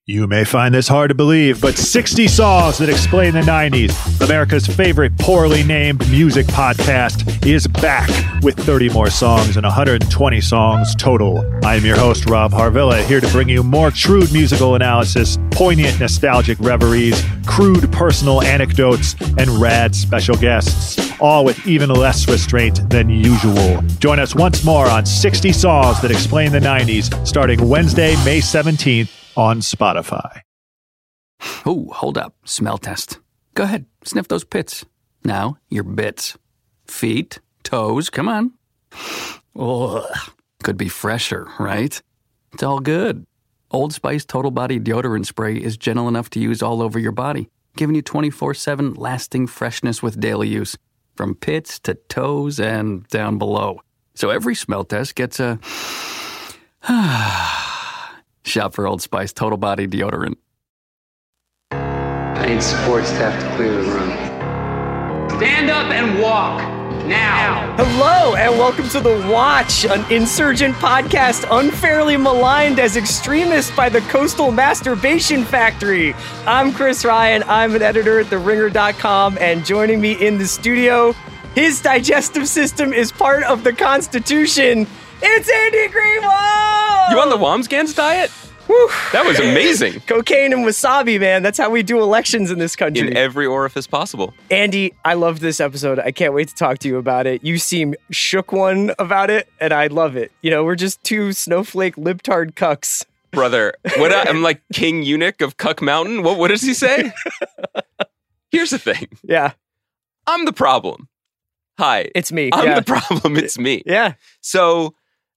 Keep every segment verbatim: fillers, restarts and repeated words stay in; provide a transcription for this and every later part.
You may find this hard to believe, but sixty Songs That Explain the nineties, America's favorite poorly named music podcast, is back with thirty more songs and one hundred twenty songs total. I am your host, Rob Harvilla, here to bring you more shrewd musical analysis, poignant nostalgic reveries, crude personal anecdotes, and rad special guests, all with even less restraint than usual. Join us once more on sixty Songs That Explain the nineties, starting Wednesday, May seventeenth, on Spotify. Oh, hold up. Smell test. Go ahead. Sniff those pits. Now, your bits. Feet, toes, come on. Ugh. Could be fresher, right? It's all good. Old Spice Total Body Deodorant Spray is gentle enough to use all over your body, giving you twenty-four seven lasting freshness with daily use, from pits to toes and down below. So every smell test gets a... Shop for Old Spice Total Body Deodorant. I need support staff to clear the room. Stand up and walk, now. Hello, and welcome to The Watch, an insurgent podcast unfairly maligned as extremist by the Coastal Masturbation Factory. I'm Chris Ryan. I'm an editor at the ringer dot com, and joining me in the studio, his digestive system is part of the Constitution. It's Andy Greenwald! You on the Wamsgans diet? Whew. That was amazing. Cocaine and wasabi, man. That's how we do elections in this country. In every orifice possible. Andy, I love this episode. I can't wait to talk to you about it. You seem shook one about it, and I love it. You know, we're just two snowflake libtard cucks. Brother, what I, I'm like King Eunuch of Cuck Mountain. What, what does he say? Here's the thing. Yeah. I'm the problem. Hi. It's me. I'm yeah. the problem. It's me. Yeah. So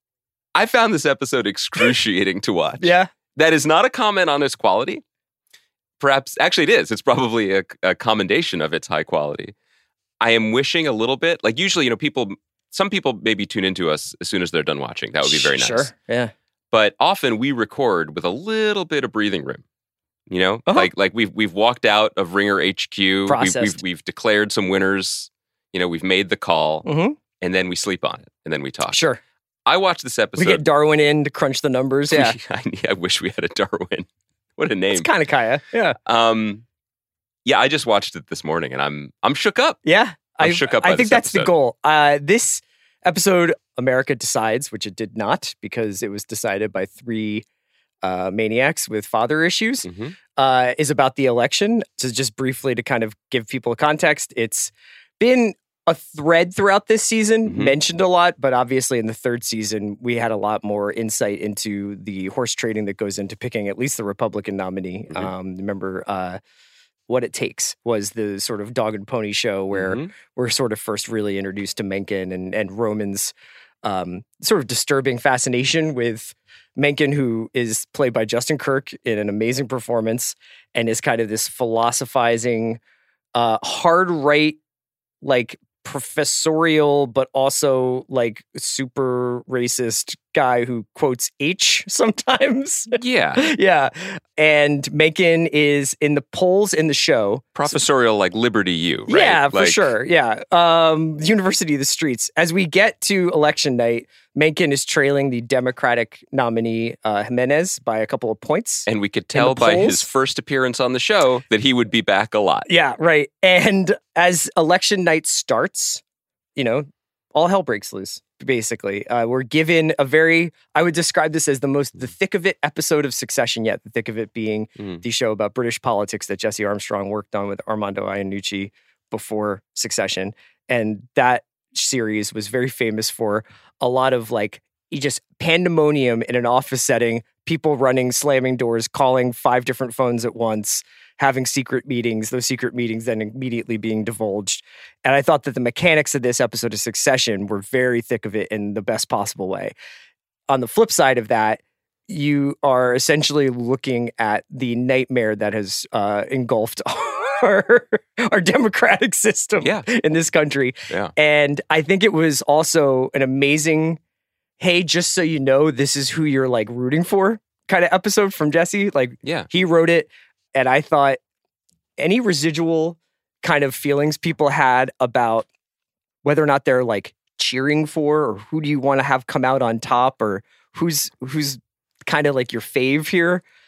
I found this episode excruciating to watch. Yeah. That is not a comment on its quality. Perhaps, actually it is. It's probably a, a commendation of its high quality. I am wishing a little bit, like usually, you know, people, some people maybe tune into us as soon as they're done watching. That would be very nice. Sure, yeah. But often we record with a little bit of breathing room. You know, uh-huh. like like we've we've walked out of Ringer H Q. We've, we've we've declared some winners. You know, we've made the call, mm-hmm. and then we sleep on it, and then we talk. Sure. I watched this episode. We get Darwin in to crunch the numbers. Yeah. I, I wish we had a Darwin. What a name. It's kind of Kaya. Yeah. Um, yeah, I just watched it this morning, and I'm I'm shook up. Yeah. I'm I, shook up by I think this that's episode. the goal. Uh, this episode, America Decides, which it did not, because it was decided by three uh, maniacs with father issues, Mm-hmm. uh, is about the election. So just briefly to kind of give people a context, it's been a thread throughout this season, Mm-hmm. mentioned a lot, but obviously in the third season, we had a lot more insight into the horse trading that goes into picking at least the Republican nominee. Mm-hmm. Um, remember, uh, What It Takes was the sort of dog and pony show where Mm-hmm. we're sort of first really introduced to Mencken and, and Roman's um, sort of disturbing fascination with Mencken, who is played by Justin Kirk in an amazing performance and is kind of this philosophizing, uh, hard right, like professorial, but also like super racist guy who quotes H sometimes. Yeah. Yeah. And Mencken is in the polls in the show. Professorial, like Liberty U, right? Yeah, for like, sure. Yeah. Um, University of the Streets. As we get to election night, Mencken is trailing the Democratic nominee, uh, Jimenez, by a couple of points. And we could tell by his first appearance on the show that he would be back a lot. Yeah, right. And as election night starts, you know, all hell breaks loose, basically. Uh, we're given a very, I would describe this as the most, the thick of it episode of Succession yet. The thick of it being Mm. the show about British politics that Jesse Armstrong worked on with Armando Iannucci before Succession. And that series was very famous for a lot of like just pandemonium in an office setting, people running, slamming doors, calling five different phones at once, having secret meetings, those secret meetings then immediately being divulged. And I thought that the mechanics of this episode of Succession were very thick of it in the best possible way. On the flip side of that, you are essentially looking at the nightmare that has uh, engulfed our, our democratic system Yeah. in this country. Yeah. And I think it was also an amazing, hey, just so you know, this is who you're like rooting for kind of episode from Jesse. Like, Yeah. he wrote it, and I thought any residual kind of feelings people had about whether or not they're like cheering for, or who do you want to have come out on top, or who's who's kind of like your fave here,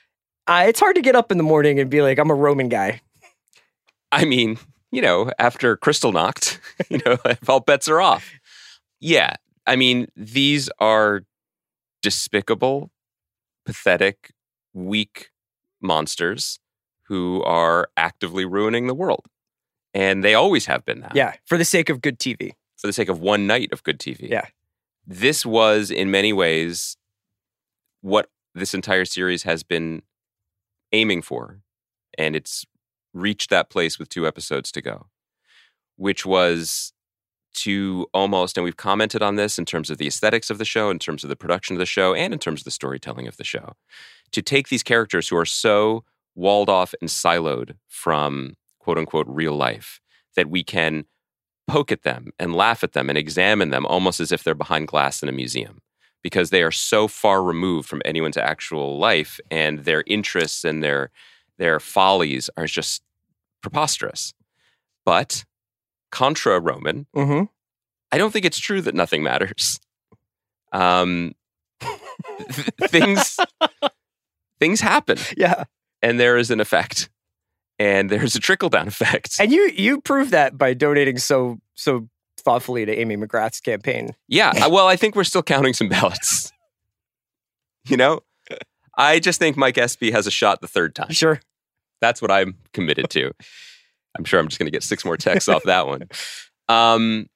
Uh, it's hard to get up in the morning and be like, I'm a Roman guy. I mean, you know, after Crystal knocked, you know, all bets are off. Yeah. I mean, these are despicable, pathetic, weak monsters who are actively ruining the world. And they always have been that. Yeah, for the sake of good T V. For the sake of one night of good T V. Yeah. This was, in many ways, what this entire series has been aiming for. And it's reached that place with two episodes to go, which was to almost, and we've commented on this in terms of the aesthetics of the show, in terms of the production of the show, and in terms of the storytelling of the show, to take these characters who are so walled off and siloed from quote unquote real life that we can poke at them and laugh at them and examine them almost as if they're behind glass in a museum, because they are so far removed from anyone's actual life, and their interests and their their follies are just preposterous. But contra Roman, Mm-hmm. I don't think it's true that nothing matters. Um, th- things things happen, Yeah. and there is an effect, and there's a trickle down effect. And you you prove that by donating so so thoughtfully to Amy McGrath's campaign. Yeah, I- well, I think we're still counting some ballots. You know, I just think Mike Espy has a shot the third time. Sure. That's what I'm committed to. I'm sure I'm just going to get six more texts off that one. Um,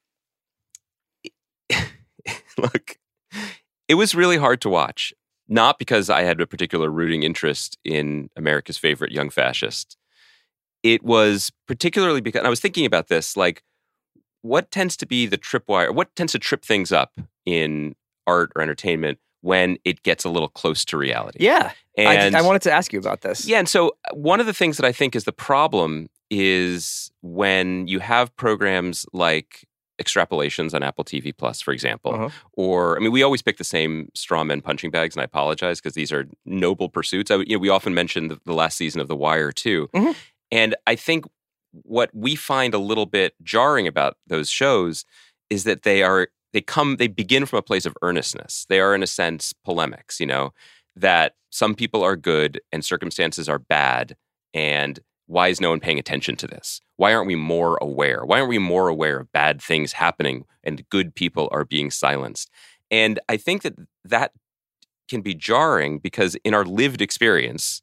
look, it was really hard to watch. Not because I had a particular rooting interest in America's favorite young fascist. It was particularly because, and I was thinking about this, like, what tends to be the tripwire, what tends to trip things up in art or entertainment when it gets a little close to reality? Yeah. And I, I wanted to ask you about this. Yeah, and so one of the things that I think is the problem is when you have programs like Extrapolations on Apple T V Plus, for example, Uh-huh. or, I mean, we always pick the same straw men punching bags, and I apologize because these are noble pursuits. I, you know, we often mention the, the last season of The Wire, too. Mhm. And I think what we find a little bit jarring about those shows is that they are, they come, they begin from a place of earnestness. They are, in a sense, polemics, you know, that some people are good and circumstances are bad, and why is no one paying attention to this? Why aren't we more aware? Why aren't we more aware of bad things happening and good people are being silenced? And I think that that can be jarring because in our lived experience,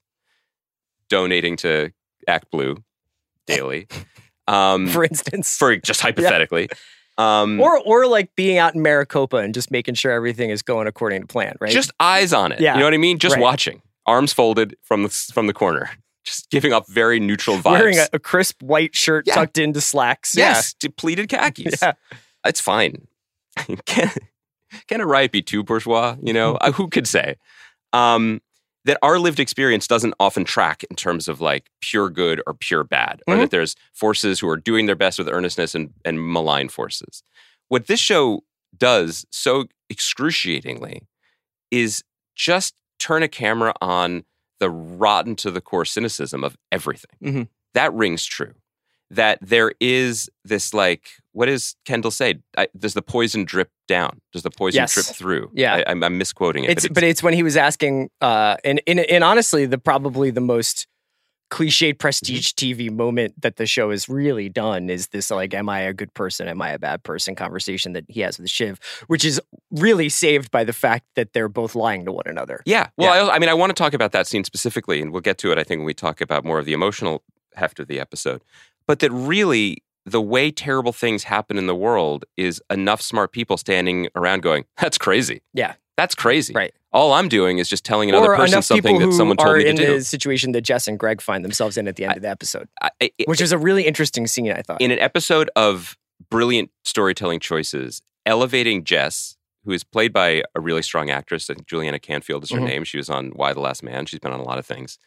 donating to Act Blue daily, um, For instance. for just hypothetically, um, or or like being out in Maricopa and just making sure everything is going according to plan, right? just eyes on it. Yeah. You know what I mean? Just Right. watching, arms folded from the from the corner, just giving off very neutral vibes. wearing a, a crisp white shirt Yeah. tucked into slacks. yes, depleted khakis. Yeah. It's fine. can, can a riot be too bourgeois? You know, Uh, who could say? Um, that our lived experience doesn't often track in terms of like pure good or pure bad, or Mhm. that there's forces who are doing their best with earnestness and, and malign forces. What this show does so excruciatingly is just turn a camera on the rotten to the core cynicism of everything. Mhm. That rings true. That there is this like, what does Kendall say? I, does the poison drip down? Does the poison Yes. drip through? Yeah. I, I'm, I'm misquoting it. It's but it's when he was asking, uh, and, and and honestly, the probably the most cliched prestige T V moment that the show has really done is this like, am I a good person? Am I a bad person? Conversation that he has with Shiv, which is really saved by the fact that they're both lying to one another. Yeah. Well, Yeah. I, I mean, I want to talk about that scene specifically, and we'll get to it, I think, when we talk about more of the emotional heft of the episode. But that really, the way terrible things happen in the world is enough smart people standing around going, that's crazy. Yeah. That's crazy. Right. All I'm doing is just telling another Or person enough something people that who someone are told me to in do. the situation that Jess and Greg find themselves in at the end of the episode, I, I, which is a really interesting scene, I thought. in an episode of brilliant storytelling choices, elevating Jess, who is played by a really strong actress. I think Juliana Canfield is her Mhm. name. She was on Why the Last Man. She's been on a lot of things.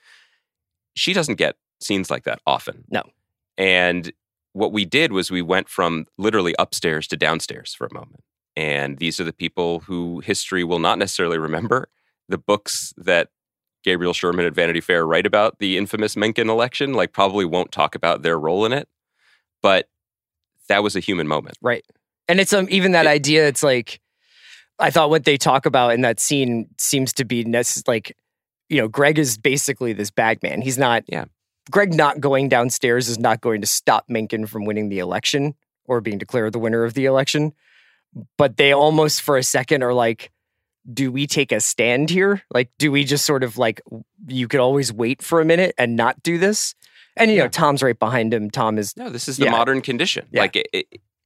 She doesn't get scenes like that often. No. And what we did was we went from literally upstairs to downstairs for a moment. And these are the people who history will not necessarily remember. The books that Gabriel Sherman at Vanity Fair write about the infamous Mencken election, like probably won't talk about their role in it. But that was a human moment. Right. And it's um, even that It- idea, it's like, I thought what they talk about in that scene seems to be nec- like you know, Greg is basically this bag man. He's not, Yeah. Greg not going downstairs is not going to stop Mencken from winning the election or being declared the winner of the election. But they almost for a second are like, do we take a stand here? Like, do we just sort of like, you could always wait for a minute and not do this? And, you Yeah. know, Tom's right behind him. Tom is, No, this is the Yeah. modern condition. Yeah. Like, it, it,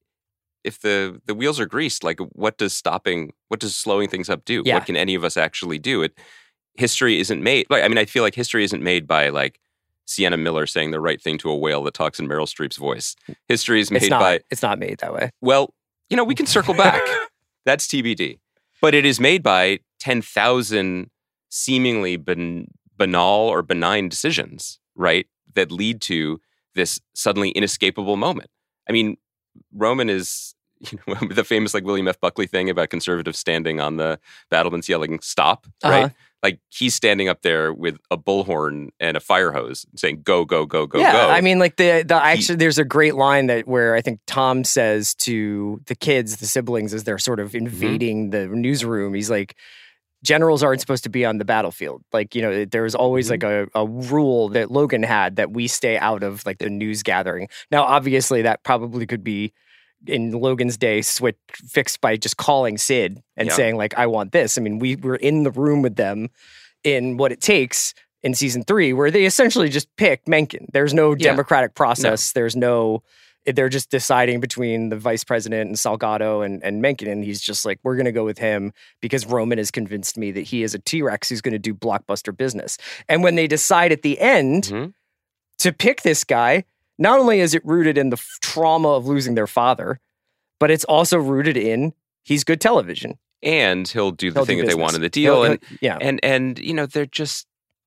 if the, the wheels are greased, like, what does stopping, what does slowing things up do? Yeah. What can any of us actually do? It history isn't made. Like, I mean, I feel like history isn't made by like Sienna Miller saying the right thing to a whale that talks in Meryl Streep's voice. History is made it's not, by it's not made that way. well, you know, we can circle back. That's T B D. But it is made by ten thousand seemingly ben- banal or benign decisions, right? That lead to this suddenly inescapable moment. I mean, Roman is, you know, the famous like William F. Buckley thing about conservatives standing on the battlements yelling, stop, right? Uh-huh. Like he's standing up there with a bullhorn and a fire hose saying, go, go, go, go, yeah, go. I mean, like the the actually, there's a great line that where I think Tom says to the kids, the siblings, as they're sort of invading the newsroom, he's like, generals aren't supposed to be on the battlefield. Like, you know, there was always like a, a rule that Logan had that we stay out of like the news gathering. Now, obviously, that probably could be in Logan's day switch fixed by just calling Sid and Yeah. saying like, I want this. I mean, we were in the room with them in What It Takes in season three, where they essentially just pick Mencken. There's no Yeah. democratic process. There's no, they're just deciding between the vice president and Salgado and, and Mencken. And he's just like, we're going to go with him because Roman has convinced me that he is a T-Rex who's going to do blockbuster business. And when they decide at the end Mhm. to pick this guy, not only is it rooted in the f- trauma of losing their father, but it's also rooted in he's good television. And he'll do the He'll thing do that they business. want in the deal. He'll- and he'll- yeah. And and you know, they're just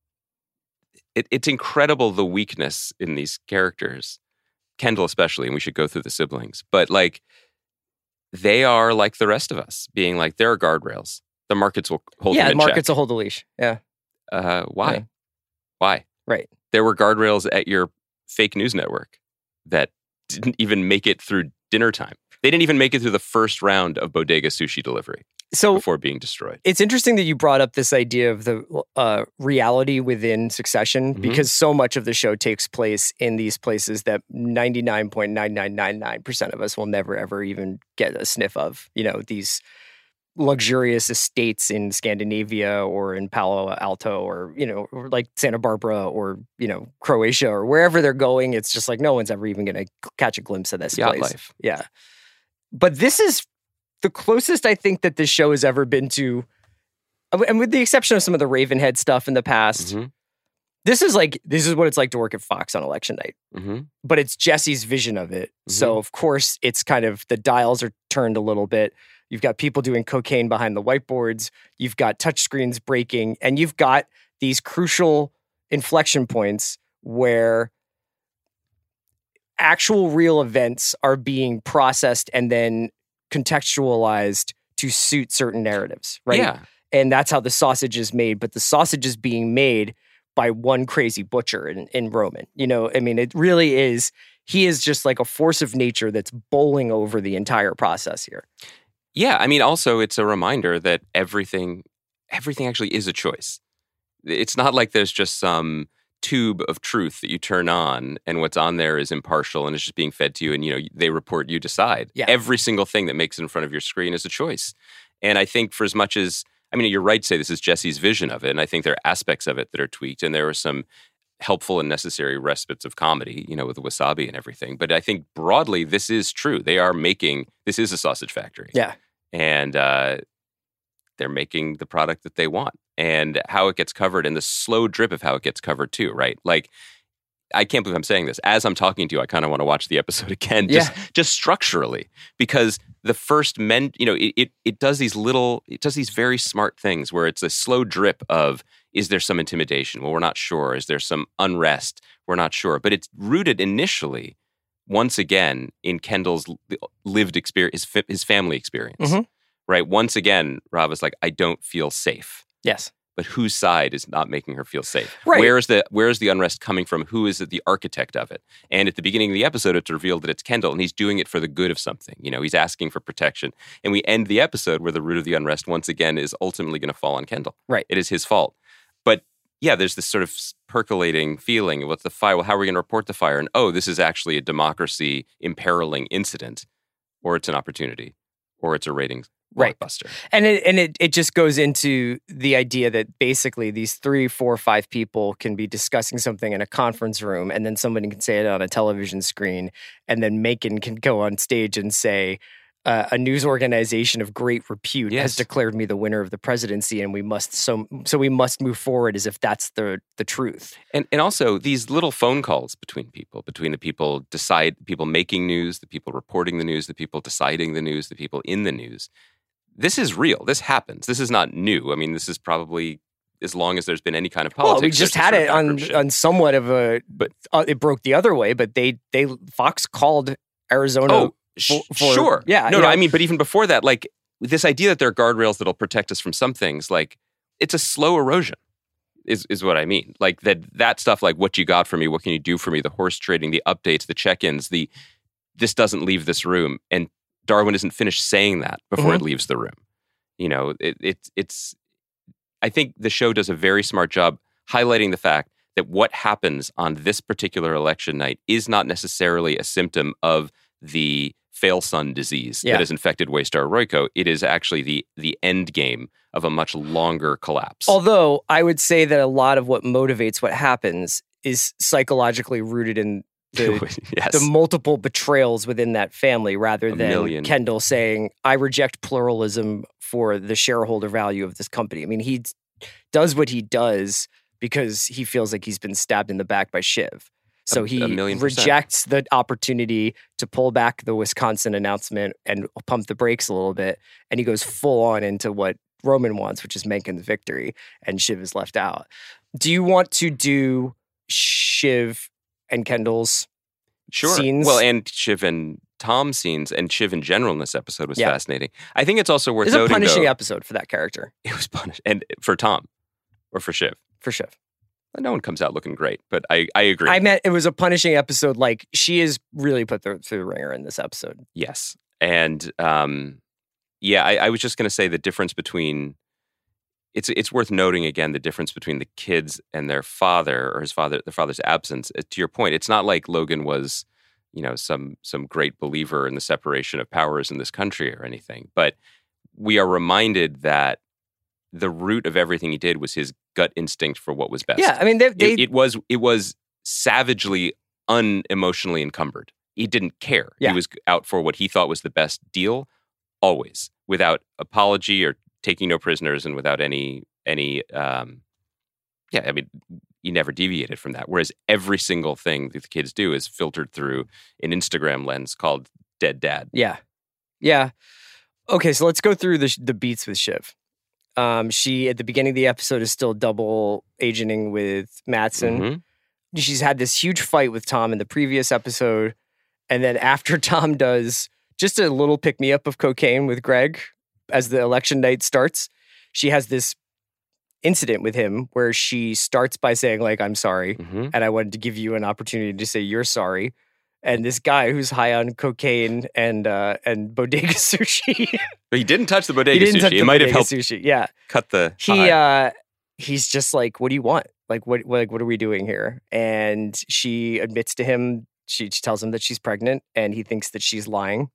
it, it's incredible the weakness in these characters. Kendall especially, and we should go through the siblings. But like they are like the rest of us, being like there are guardrails. The markets will hold yeah, them in markets check. will hold the leash. Yeah. Uh, why? Yeah. Why? Right. There were guardrails at your fake news network that didn't even make it through dinner time. They didn't even make it through the first round of bodega sushi delivery So before being destroyed. it's interesting that you brought up this idea of the uh, reality within Succession, Mhm. because so much of the show takes place in these places that ninety-nine point nine nine nine nine percent of us will never, ever even get a sniff of. You know, these luxurious estates in Scandinavia or in Palo Alto or, you know, or like Santa Barbara or, you know, Croatia or wherever they're going. It's just like no one's ever even going to catch a glimpse of this Yacht place. life. Yeah. But this is the closest I think that this show has ever been to, and with the exception of some of the Ravenhead stuff in the past, Mhm. this is like, this is what it's like to work at Fox on election night. Mm-hmm. But it's Jesse's vision of it. So, Mhm. of course, it's kind of, the dials are turned a little bit. You've got people doing cocaine behind the whiteboards. You've got touchscreens breaking. And you've got these crucial inflection points where actual real events are being processed and then contextualized to suit certain narratives, right? Yeah. And that's how the sausage is made. But the sausage is being made by one crazy butcher in, in Roman. You know, I mean, it really is, he is just like a force of nature that's bowling over the entire process here. Yeah, I mean, also it's a reminder that everything, everything actually is a choice. It's not like there's just some tube of truth that you turn on and what's on there is impartial and it's just being fed to you and, you know, they report, you decide. Yeah. Every single thing that makes it in front of your screen is a choice. And I think for as much as, I mean, you're right to say this is Jesse's vision of it, and I think there are aspects of it that are tweaked, and there are some helpful and necessary respites of comedy, you know, with the wasabi and everything. But I think broadly, this is true. They are making, this is a sausage factory. Yeah. And uh, they're making the product that they want. And how it gets covered and the slow drip of how it gets covered too, right? Like, I can't believe I'm saying this. As I'm talking to you, I kind of want to watch the episode again, just, Yeah. just structurally, because the first men, you know, it, it it does these little, it does these very smart things where it's a slow drip of, is there some intimidation? Well, we're not sure. Is there some unrest? We're not sure. But it's rooted initially, once again, in Kendall's lived experience, his, fa- his family experience, Mhm. right? Once again, Rava's like, I don't feel safe. Yes. But whose side is not making her feel safe? Right. Where is the where is the unrest coming from? Who is the architect of it? And at the beginning of the episode, it's revealed that it's Kendall, and he's doing it for the good of something. You know, he's asking for protection. And we end the episode where the root of the unrest once again is ultimately going to fall on Kendall. Right. It is his fault. But yeah, there's this sort of percolating feeling. What's the fire? Well, how are we going to report the fire? And oh, this is actually a democracy imperiling incident, or it's an opportunity, or it's a ratings Right. blockbuster. And it and it, it just goes into the idea that basically these three, four, five people can be discussing something in a conference room, and then somebody can say it on a television screen, and then Macon can go on stage and say, uh, a news organization of great repute Yes. has declared me the winner of the presidency, and we must so so we must move forward as if that's the the truth. And and also these little phone calls between people, between the people decide, people making news, the people reporting the news, the people deciding the news, the people in the news. This is real. This happens. This is not new. I mean, this is probably as long as there's been any kind of politics. Well, we just there's had this it sort of on backroom shit. on somewhat of a, But- uh, it broke the other way. But they they Fox called Arizona. Oh, sh- for- for- sure. yeah, No, you no. know. I mean, but even before that, like this idea that there are guardrails that'll protect us from some things, like it's a slow erosion. Is is what I mean. Like that that stuff. Like what you got for me. What can you do for me? The horse trading, the updates, the check-ins. The this doesn't leave this room, and Darwin isn't finished saying that before Mhm. it leaves the room. You know, it, it it's. I think the show does a very smart job highlighting the fact that what happens on this particular election night is not necessarily a symptom of the fail-son disease Yeah. that has infected Waystar Royco. It is actually the the end game of a much longer collapse. Although I would say that a lot of what motivates what happens is psychologically rooted in the, yes. the multiple betrayals within that family, rather A than million. Kendall saying, "I reject pluralism for the shareholder value of this company." I mean, he does what he does because he feels like he's been stabbed in the back by Shiv. So A- he a million percent. rejects the opportunity to pull back the Wisconsin announcement and pump the brakes a little bit. And he goes full on into what Roman wants, which is Mencken's victory, and Shiv is left out. Do you want to do Shiv and Kendall's Sure. scenes? Well, and Shiv and Tom's scenes and Shiv in general in this episode was Yeah. fascinating. I think it's also worth It's a noting, punishing though, episode for that character, it was punished. And for Tom or for Shiv. for Shiv. No one comes out looking great, but I, I agree. I meant it was a punishing episode. Like, she is really put the, through the ringer in this episode. Yes. And um, yeah, I, I was just going to say the difference between, it's it's worth noting again, the difference between the kids and their father or his father, their father's absence. Uh, To your point, it's not like Logan was, you know, some some great believer in the separation of powers in this country or anything. But we are reminded that the root of everything he did was his gut instinct for what was best. Yeah, I mean, they, they it, it was it was savagely unemotionally encumbered. He didn't care. Yeah. He was out for what he thought was the best deal, always, without apology or taking no prisoners, and without any any. Um, yeah, I mean, he never deviated from that. Whereas every single thing that the kids do is filtered through an Instagram lens called "Dead Dad." Yeah. Yeah. Okay, so let's go through the the beats with Shiv. Um, she, at the beginning of the episode, is still double agenting with Mattson. Mhm. She's had this huge fight with Tom in the previous episode. And then after Tom does just a little pick-me-up of cocaine with Greg as the election night starts, she has this incident with him where she starts by saying, like, "I'm sorry, Mhm. and I wanted to give you an opportunity to say you're sorry." And this guy who's high on cocaine and uh, and bodega sushi, But he didn't touch the bodega he didn't sushi. touch It the might have bodega helped sushi. Yeah, cut the he high. uh, he's just like, "What do you want? Like, what, what like what are we doing here?" And she admits to him. She, she tells him that she's pregnant, and he thinks that she's lying.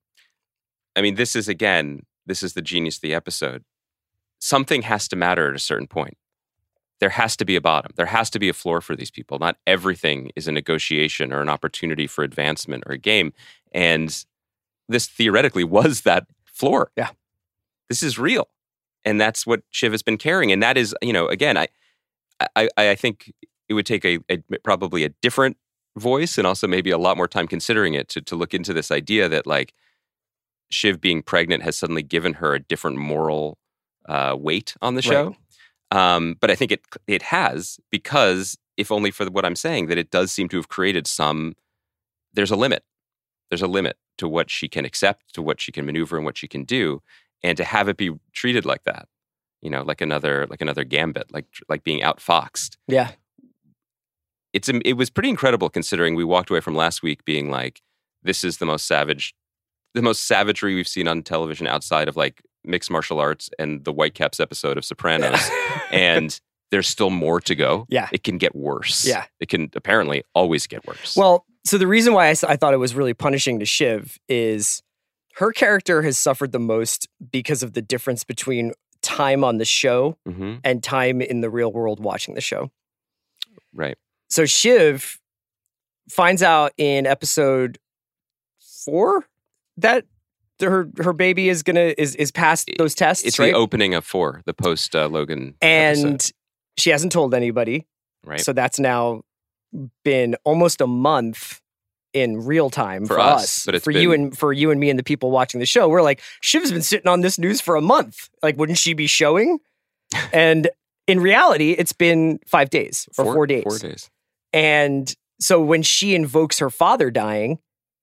I mean, this is again, this is the genius of the episode. Something has to matter at a certain point. There has to be a bottom. There has to be a floor for these people. Not everything is a negotiation or an opportunity for advancement or a game. And this theoretically was that floor. Yeah. This is real. And that's what Shiv has been carrying. And that is, you know, again, I I, I think it would take a, a probably a different voice and also maybe a lot more time considering it to, to look into this idea that like Shiv being pregnant has suddenly given her a different moral uh, weight on the show. Right. Um, but I think it it has, because if only for what I'm saying, that it does seem to have created some, there's a limit. There's a limit to what she can accept, to what she can maneuver and what she can do. And to have it be treated like that, you know, like another like another gambit, like like being outfoxed. Yeah. It's it was pretty incredible considering we walked away from last week being like, this is the most savage, the most savagery we've seen on television outside of like mixed martial arts and the Whitecaps episode of Sopranos. And there's still more to go. Yeah. It can get worse. Yeah. It can apparently always get worse. Well, so the reason why I, s- I thought it was really punishing to Shiv is her character has suffered the most because of the difference between time on the show hmm and time in the real world watching the show. Right. So Shiv finds out in episode four that her her baby is gonna is is past those tests, It's right? the opening of four, the post uh, Logan and episode, she hasn't told anybody. right? So that's now been almost a month in real time for, For us, but it's for you been- and for you and me and the people watching the show. We're like, Shiv's been sitting on this news for a month. Like, wouldn't she be showing? And in reality, it's been five days or four, days. Four days. And so when she invokes her father dying,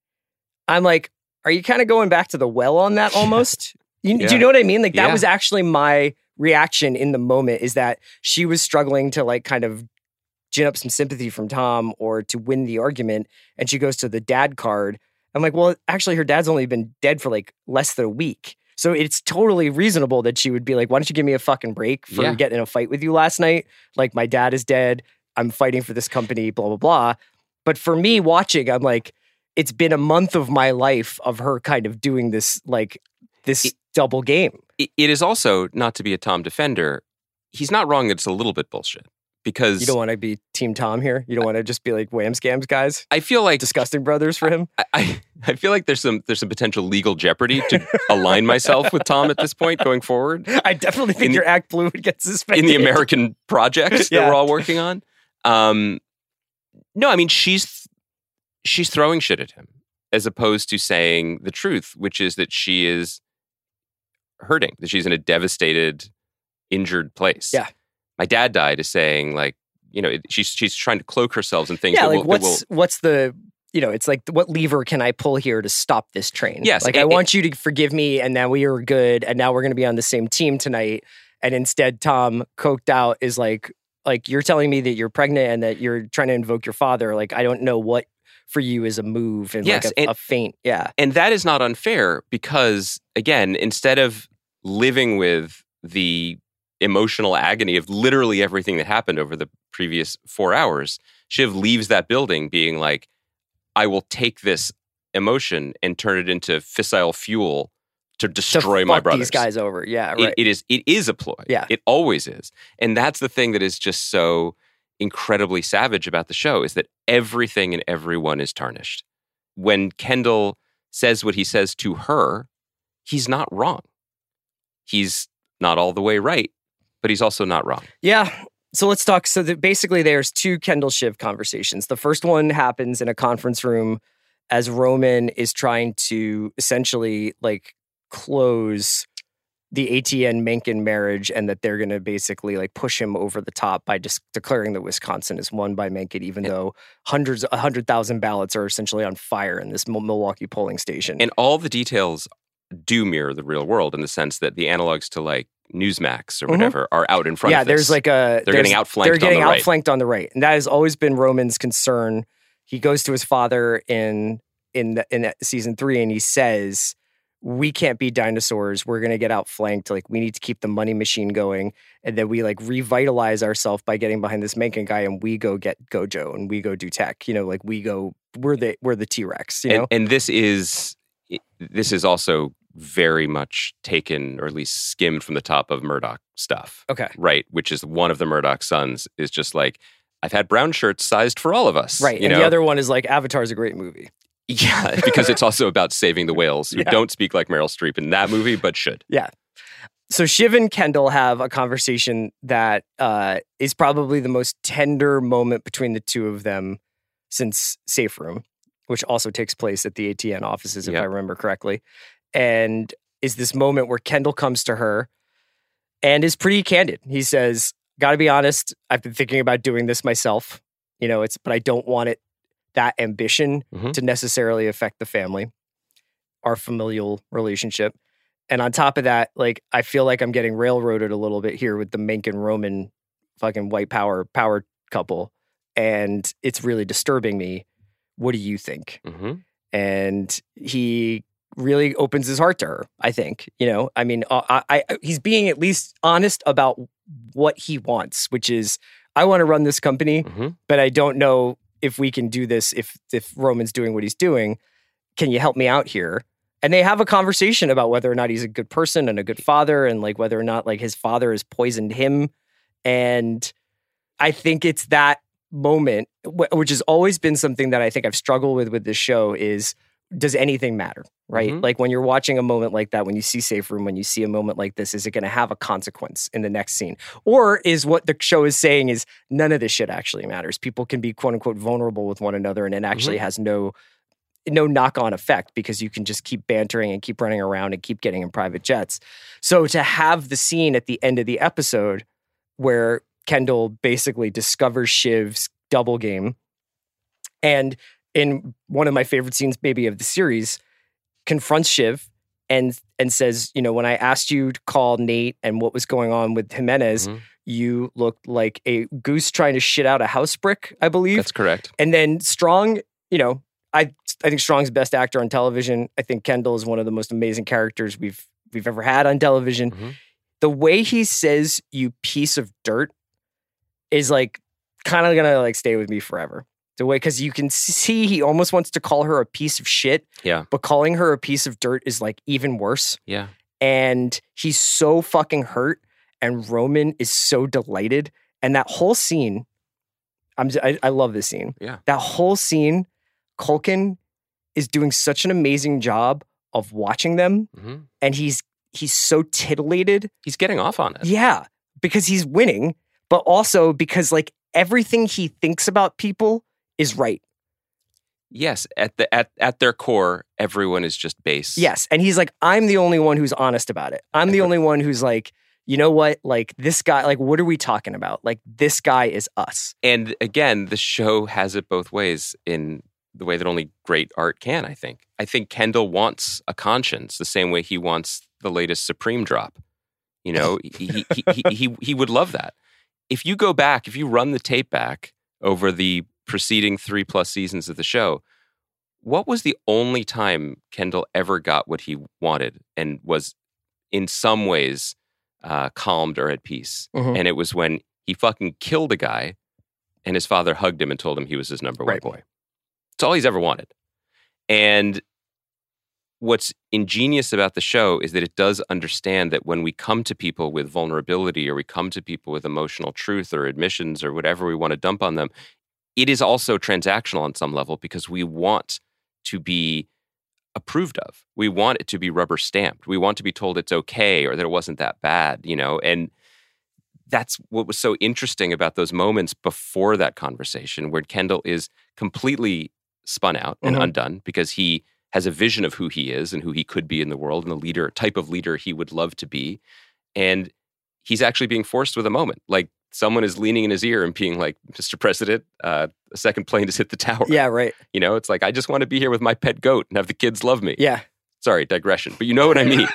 I'm like, are you kind of going back to the well on that almost? You, Yeah. Do you know what I mean? Like that Yeah. was actually my reaction in the moment, is that she was struggling to like kind of gin up some sympathy from Tom or to win the argument. And she goes to the dad card. I'm like, well, actually her dad's only been dead for like less than a week. So it's totally reasonable that she would be like, why don't you give me a fucking break for Yeah. getting in a fight with you last night? Like, my dad is dead. I'm fighting for this company, blah, blah, blah. But for me watching, I'm like, it's been a month of my life of her kind of doing this, like, this It- double game. It, it is also, not to be a Tom defender, he's not wrong that it's a little bit bullshit. Because You don't want to be Team Tom here. You don't want to just be like Wham Scams guys, I feel like disgusting brothers for him. I, I, I feel like there's some there's some potential legal jeopardy to align myself with Tom at this point going forward I definitely think In- your act blue would get suspended. in the American project that Yeah. we're all working on. Um, no, I mean she's she's throwing shit at him as opposed to saying the truth, which is that she is hurting, that she's in a devastated, injured place. Yeah. My dad died is saying like, you know, it, she's she's trying to cloak herself in things. Yeah, that like will, that what's will, what's the you know, it's like what lever can I pull here to stop this train? Yes, like it- I it- want you to forgive me, and now we are good, and now we're going to be on the same team tonight. And instead, Tom, coked out, is like, like you're telling me that you're pregnant and that you're trying to invoke your father. Like I don't know what for you is a move and Yes, like a, and- a feint. Yeah, And that is not unfair because, again, instead of living with the emotional agony of literally everything that happened over the previous four hours, Shiv leaves that building being like, I will take this emotion and turn it into fissile fuel to to destroy my fuck brothers. these guys over. Yeah, It- right. it is it is a ploy. Yeah. It always is. And that's the thing that is just so incredibly savage about the show is that everything and everyone is tarnished. When Kendall says what he says to her, he's not wrong. He's not all the way right, but he's also not wrong. Yeah. So let's talk. So that basically there's two Kendall Shiv conversations. The first one happens in a conference room as Roman is trying to essentially like close the A T N Mencken marriage, and that they're going to basically like push him over the top by just declaring that Wisconsin is won by Mencken, even Yeah. though hundreds, a hundred thousand ballots are essentially on fire in this Mil- Milwaukee polling station. And all the details do mirror the real world in the sense that the analogs to like Newsmax or Mhm. whatever are out in front yeah, of this. there's like a They're getting there's- outflanked They're on getting the right. outflanked on the right, and that has always been Roman's concern. He goes to his father in in the, in season three, and he says, "We can't be dinosaurs. We're gonna get outflanked. Like we need to keep the money machine going, and then we like revitalize ourselves by getting behind this Mencken guy, and we go get Gojo, and we go do tech. You know, like we go. We're the we're the T Rex. You know, and, and this is this is also very much taken or at least skimmed from the top of Murdoch stuff. okay, Right, which is one of the Murdoch sons is just like, I've had brown shirts sized for all of us. right. You and know? the other one is like Avatar's a great movie. Yeah, because it's also about saving the whales who Yeah. don't speak like Meryl Streep in that movie, but should. So Shiv and Kendall have a conversation that uh, is probably the most tender moment between the two of them since Safe Room, which also takes place at the A T N offices, if Yep. I remember correctly. And is this moment where Kendall comes to her and is pretty candid. He says, "Got to be honest, I've been thinking about doing this myself. You know, it's but I don't want it that ambition Mhm. to necessarily affect the family, our familial relationship." And on top of that, like I feel like I'm getting railroaded a little bit here with the Mencken Roman fucking white power power couple, and it's really disturbing me. What do you think? hmm And he really opens his heart to her, I think. You know, I mean, uh, I, I he's being at least honest about what he wants, which is, I want to run this company, Mm-hmm. but I don't know if we can do this if if Roman's doing what he's doing. Can you help me out here? And they have a conversation about whether or not he's a good person and a good father, and like whether or not like his father has poisoned him. And I think it's that moment, wh- which has always been something that I think I've struggled with with this show, is does anything matter, right? Mhm. Like when you're watching a moment like that, when you see Safe Room, when you see a moment like this, is it going to have a consequence in the next scene? Or is what the show is saying is none of this shit actually matters. People can be quote unquote vulnerable with one another, and it actually has no no knock-on effect because you can just keep bantering and keep running around and keep getting in private jets. So to have the scene at the end of the episode where Kendall basically discovers Shiv's double game, and in one of my favorite scenes maybe of the series, confronts Shiv and and says, you know, when I asked you to call Nate and what was going on with Jimenez, Mhm. you looked like a goose trying to shit out a house brick, I believe. That's correct. And then Strong, you know, I I think Strong's the best actor on television. I think Kendall is one of the most amazing characters we've we've ever had on television. Mhm. The way he says "you piece of dirt" is like kind of gonna like stay with me forever. The way, because you can see he almost wants to call her a piece of shit, Yeah. but calling her a piece of dirt is like even worse. Yeah. And he's so fucking hurt, and Roman is so delighted. And that whole scene, I'm j- I, I love this scene. Yeah. That whole scene, Culkin is doing such an amazing job of watching them, Mhm. and he's he's so titillated. He's getting off on it. Yeah, because he's winning, but also because like everything he thinks about people is right. Yes, at the at at their core, everyone is just base. Yes, and he's like, I'm the only one who's honest about it. I'm the Every- only one who's like, you know what? Like this guy, like what are we talking about? Like this guy is us. And again, the show has it both ways in the way that only great art can, I think. I think Kendall wants a conscience the same way he wants the latest Supreme drop. You know, he, he, he, he, he would love that. If you go back, if you run the tape back over the preceding three plus seasons of the show, what was the only time Kendall ever got what he wanted and was in some ways uh, calmed or at peace? Mhm. And it was when he fucking killed a guy and his father hugged him and told him he was his number one Right. boy. It's all he's ever wanted. And what's ingenious about the show is that it does understand that when we come to people with vulnerability or we come to people with emotional truth or admissions or whatever we want to dump on them, it is also transactional on some level because we want to be approved of. We want it to be rubber stamped. We want to be told it's okay or that it wasn't that bad, you know, and that's what was so interesting about those moments before that conversation where Kendall is completely spun out and Mhm. undone because he has a vision of who he is and who he could be in the world and the leader type of leader he would love to be. And he's actually being forced with a moment. Like someone is leaning in his ear and being like, Mister President, uh, a second plane has hit the tower. Yeah, right. You know, it's like, I just want to be here with my pet goat and have the kids love me. Yeah. Sorry, digression, but you know what I mean.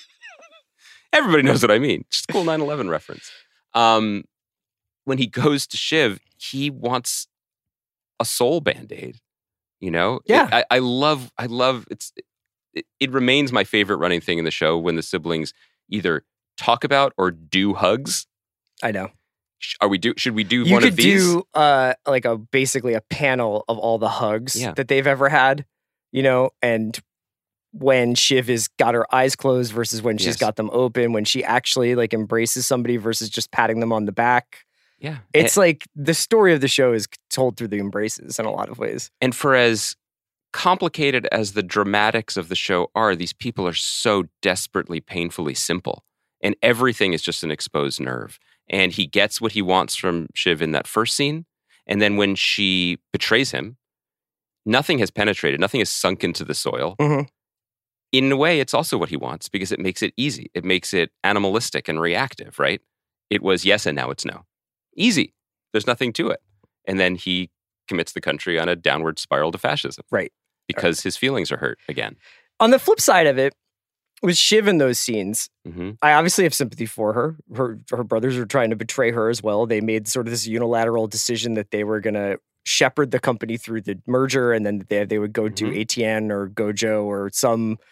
Everybody knows what I mean. Just a cool nine eleven reference. Um, when he goes to Shiv, he wants a soul band-aid. You know, Yeah. It- I, I love, I love. It's, it, it remains my favorite running thing in the show when the siblings either talk about or do hugs. I know. Sh- Are we do? Should we do You one could of these? do uh, like a basically a panel of all the hugs Yeah. that they've ever had, you know, and when Shiv has got her eyes closed versus when she's Yes. got them open, when she actually like embraces somebody versus just patting them on the back. Yeah, It's like the story of the show is told through the embraces in a lot of ways. And for as complicated as the dramatics of the show are, these people are so desperately, painfully simple. And everything is just an exposed nerve. And he gets what he wants from Shiv in that first scene. And then when she betrays him, nothing has penetrated, nothing has sunk into the soil. Mhm. In a way, it's also what he wants because it makes it easy. It makes it animalistic and reactive, right? It was yes and now it's no. Easy. There's nothing to it. And then he commits the country on a downward spiral to fascism. Right. Because his feelings are hurt again. On the flip side of it, with Shiv in those scenes, hmm I obviously have sympathy for her. Her her brothers are trying to betray her as well. They made sort of this unilateral decision that they were going to shepherd the company through the merger, and then they they would go to Mhm. A T N or Gojo or some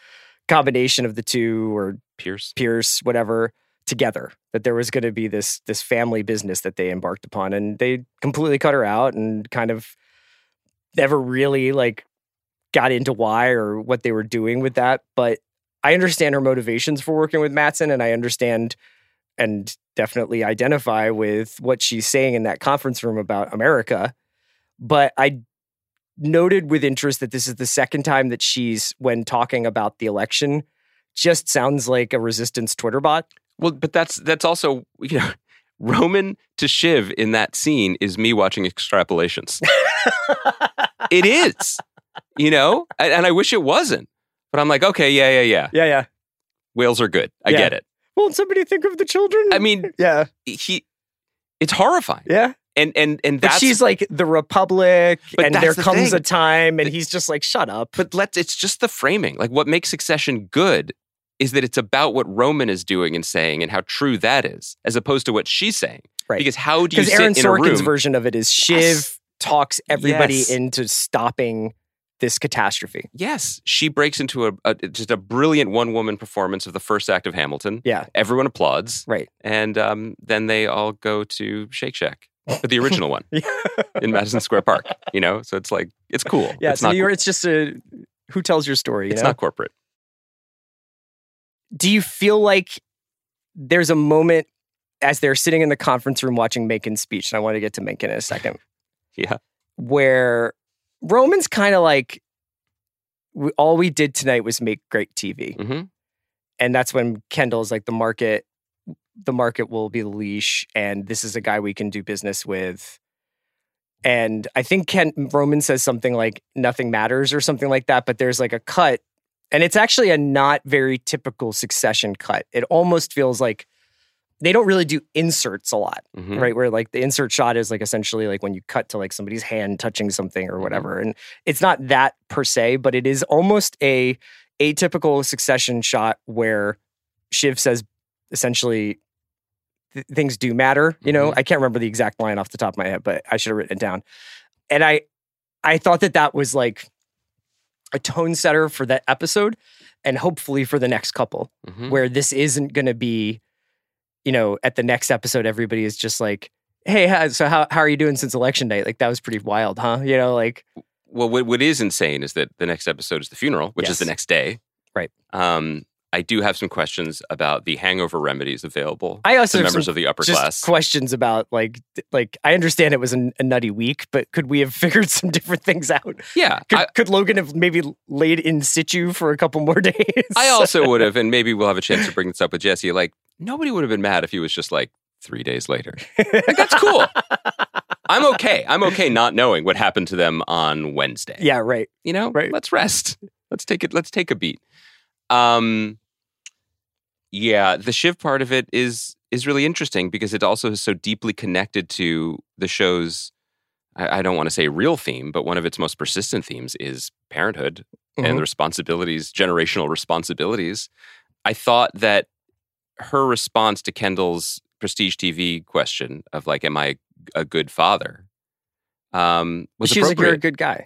combination of the two, or Pierce. Pierce, whatever, together. That there was going to be this this family business that they embarked upon, and they completely cut her out and kind of never really like got into why or what they were doing with that. But I understand her motivations for working with Matsson, and I understand and definitely identify with what she's saying in that conference room about America. But I noted with interest that this is the second time that she's, when talking about the election, just sounds like a resistance Twitter bot. Well, but that's that's also, you know, Roman to Shiv in that scene is me watching extrapolations. It is, you know, and, and I wish it wasn't. But I'm like, okay, yeah, yeah, yeah. Yeah, yeah. Whales are good. I Yeah. get it. Won't somebody think of the children? I mean, yeah, he, it's horrifying. yeah. And and and But that's she's like the Republic, But and that's there the comes thing. a time, and he's just like, shut up. But let's, it's just the framing. Like what makes Succession good is that it's about what Roman is doing and saying and how true that is, as opposed to what she's saying. Right. Because how do you Because sit Aaron in a Sorkin's room? version of it is Shiv Yes. talks everybody Yes. into stopping this catastrophe. Yes, she breaks into a, a just a brilliant one-woman performance of the first act of Hamilton. Yeah, Everyone applauds, right. and um, then they all go to Shake Shack, but the original one Yeah, in Madison Square Park. You know, so it's like it's cool. yeah. it's So not. you're, it's just a who tells your story. You it's know? not corporate. Do you feel like there's a moment as they're sitting in the conference room watching Macon's speech, and I want to get to Macon in a second, Yeah. where Roman's kind of like, we, all we did tonight was make great T V. hmm And that's when Kendall's like, the market, the market will be the leash, and this is a guy we can do business with. And I think Ken, Roman says something like, nothing matters or something like that, but there's like a cut, and it's actually a not very typical Succession cut. It almost feels like they don't really do inserts a lot, hmm right? Where like the insert shot is like essentially like when you cut to like somebody's hand touching something or whatever. And it's not that per se, but it is almost a atypical Succession shot where Shiv says essentially th- things do matter. You know, Mhm. I can't remember the exact line off the top of my head, but I should have written it down. And I, I thought that that was like a tone setter for that episode, and hopefully for the next couple, hmm where this isn't going to be, you know, at the next episode, everybody is just like, hey, how- so how, how are you doing since election night? Like, that was pretty wild, huh? You know, like, Well, what, what is insane is that the next episode is the funeral, which Yes. is the next day. Right. Um, I do have some questions about the hangover remedies available I also to have members some of the upper just class. questions about like, th- like, I understand it was a, a nutty week, but could we have figured some different things out? Yeah. Could, I, could Logan have maybe laid in situ for a couple more days? I also would have, and maybe we'll have a chance to bring this up with Jesse. Like, nobody would have been mad if he was just like three days later. Like, that's cool. I'm okay. I'm okay not knowing what happened to them on Wednesday. Yeah, right. You know, Right. let's rest. Let's take it. Let's take a beat. Um, yeah, the Shiv part of it is is really interesting because it also is so deeply connected to the show's. I, I don't want to say real theme, but one of its most persistent themes is parenthood Mhm. and the responsibilities, generational responsibilities. I thought that her response to Kendall's Prestige T V question of like, "Am I a good father?" Um, was She's like, appropriate. you're a good guy.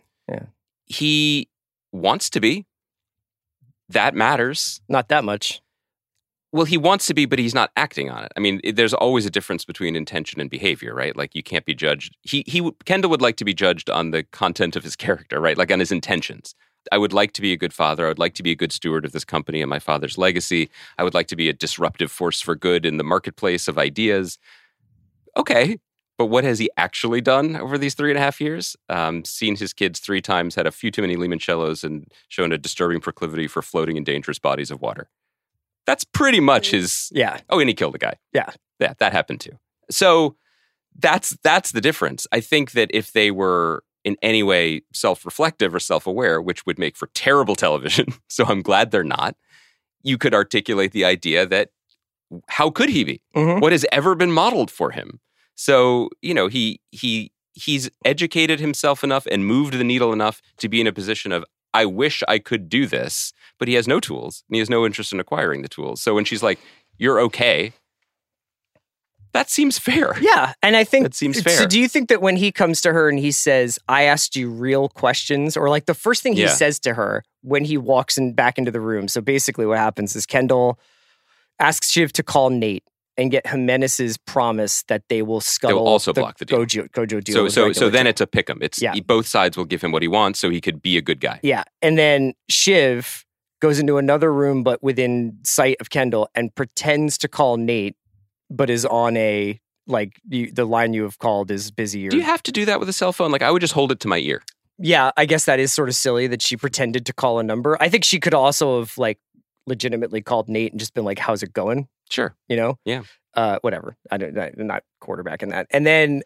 He wants to be. That matters. Not that much. Well, he wants to be, but he's not acting on it. I mean, it, there's always a difference between intention and behavior, right? Like you can't be judged. He he would- Kendall would like to be judged on the content of his character, right? Like on his intentions. I would like to be a good father. I would like to be a good steward of this company and my father's legacy. I would like to be a disruptive force for good in the marketplace of ideas. Okay. But what has he actually done over these three and a half years? Um, seen his kids three times, had a few too many limoncellos, and shown a disturbing proclivity for floating in dangerous bodies of water. That's pretty much his. Yeah. Oh, and he killed a guy. Yeah. Yeah, that happened too. So that's that's the difference. I think that if they were in any way self-reflective or self-aware, which would make for terrible television, so I'm glad they're not, you could articulate the idea that how could he be? Mhm. What has ever been modeled for him? So, you know, he he he's educated himself enough and moved the needle enough to be in a position of, I wish I could do this, but he has no tools and he has no interest in acquiring the tools. So when she's like, you're okay, that seems fair. Yeah, and I think That seems fair. So do you think that when he comes to her and he says, "I asked you real questions," or like the first thing he Yeah. says to her when he walks in back into the room? So basically, what happens is Kendall asks Shiv to call Nate and get Jimenez's promise that they will scuttle. They'll also block the deal. Gojo, Gojo deal. So with so regular so then deal. it's a pick 'em. It's Yeah. both sides will give him what he wants, so he could be a good guy. Yeah. And then Shiv goes into another room, but within sight of Kendall, and pretends to call Nate, but is on a, like, you, the line you have called is busy. Or, Do you have to do that with a cell phone? Like, I would just hold it to my ear. yeah, I guess that is sort of silly that she pretended to call a number. I think she could also have, like, legitimately called Nate and just been like, how's it going? Sure. You know? Yeah. Uh, whatever. I don't, I'm not quarterbacking that. And then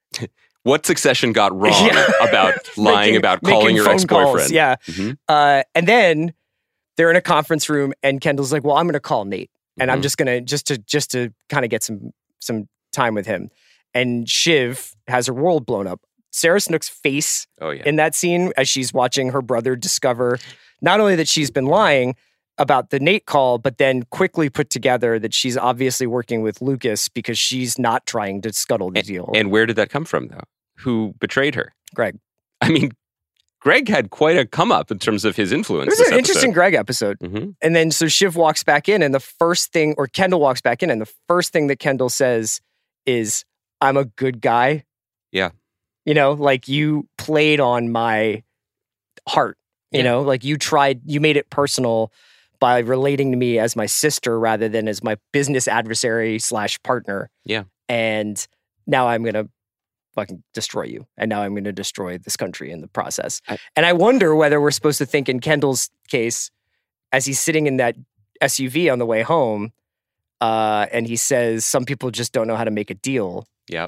What Succession got wrong Yeah. about lying Making- about making calling your phone ex-boyfriend? calls, yeah. Mhm. Uh, and then they're in a conference room, and Kendall's like, "Well, I'm going to call Nate, and I'm Mhm. just gonna just to just to kind of get some some time with him." And Shiv has her world blown up. Sarah Snook's face Oh, yeah. in that scene as she's watching her brother discover not only that she's been lying about the Nate call, but then quickly put together that she's obviously working with Lucas because she's not trying to scuttle the deal. And where did that come from, though? Who betrayed her? Greg. I mean, Greg had quite a come up in terms of his It influence. was this an interesting episode. Greg episode. Mm-hmm. And then so Shiv walks back in, and the first thing, or Kendall walks back in, and the first thing that Kendall says is, "I'm a good guy." Yeah. You know, like you played on my heart, you Yeah. know, like you tried, you made it personal by relating to me as my sister rather than as my business adversary slash partner. Yeah. And now I'm going to fucking destroy you. And now I'm going to destroy this country in the process. I- and I wonder whether we're supposed to think in Kendall's case, as he's sitting in that S U V on the way home, uh, and he says, some people just don't know how to make a deal. Yep.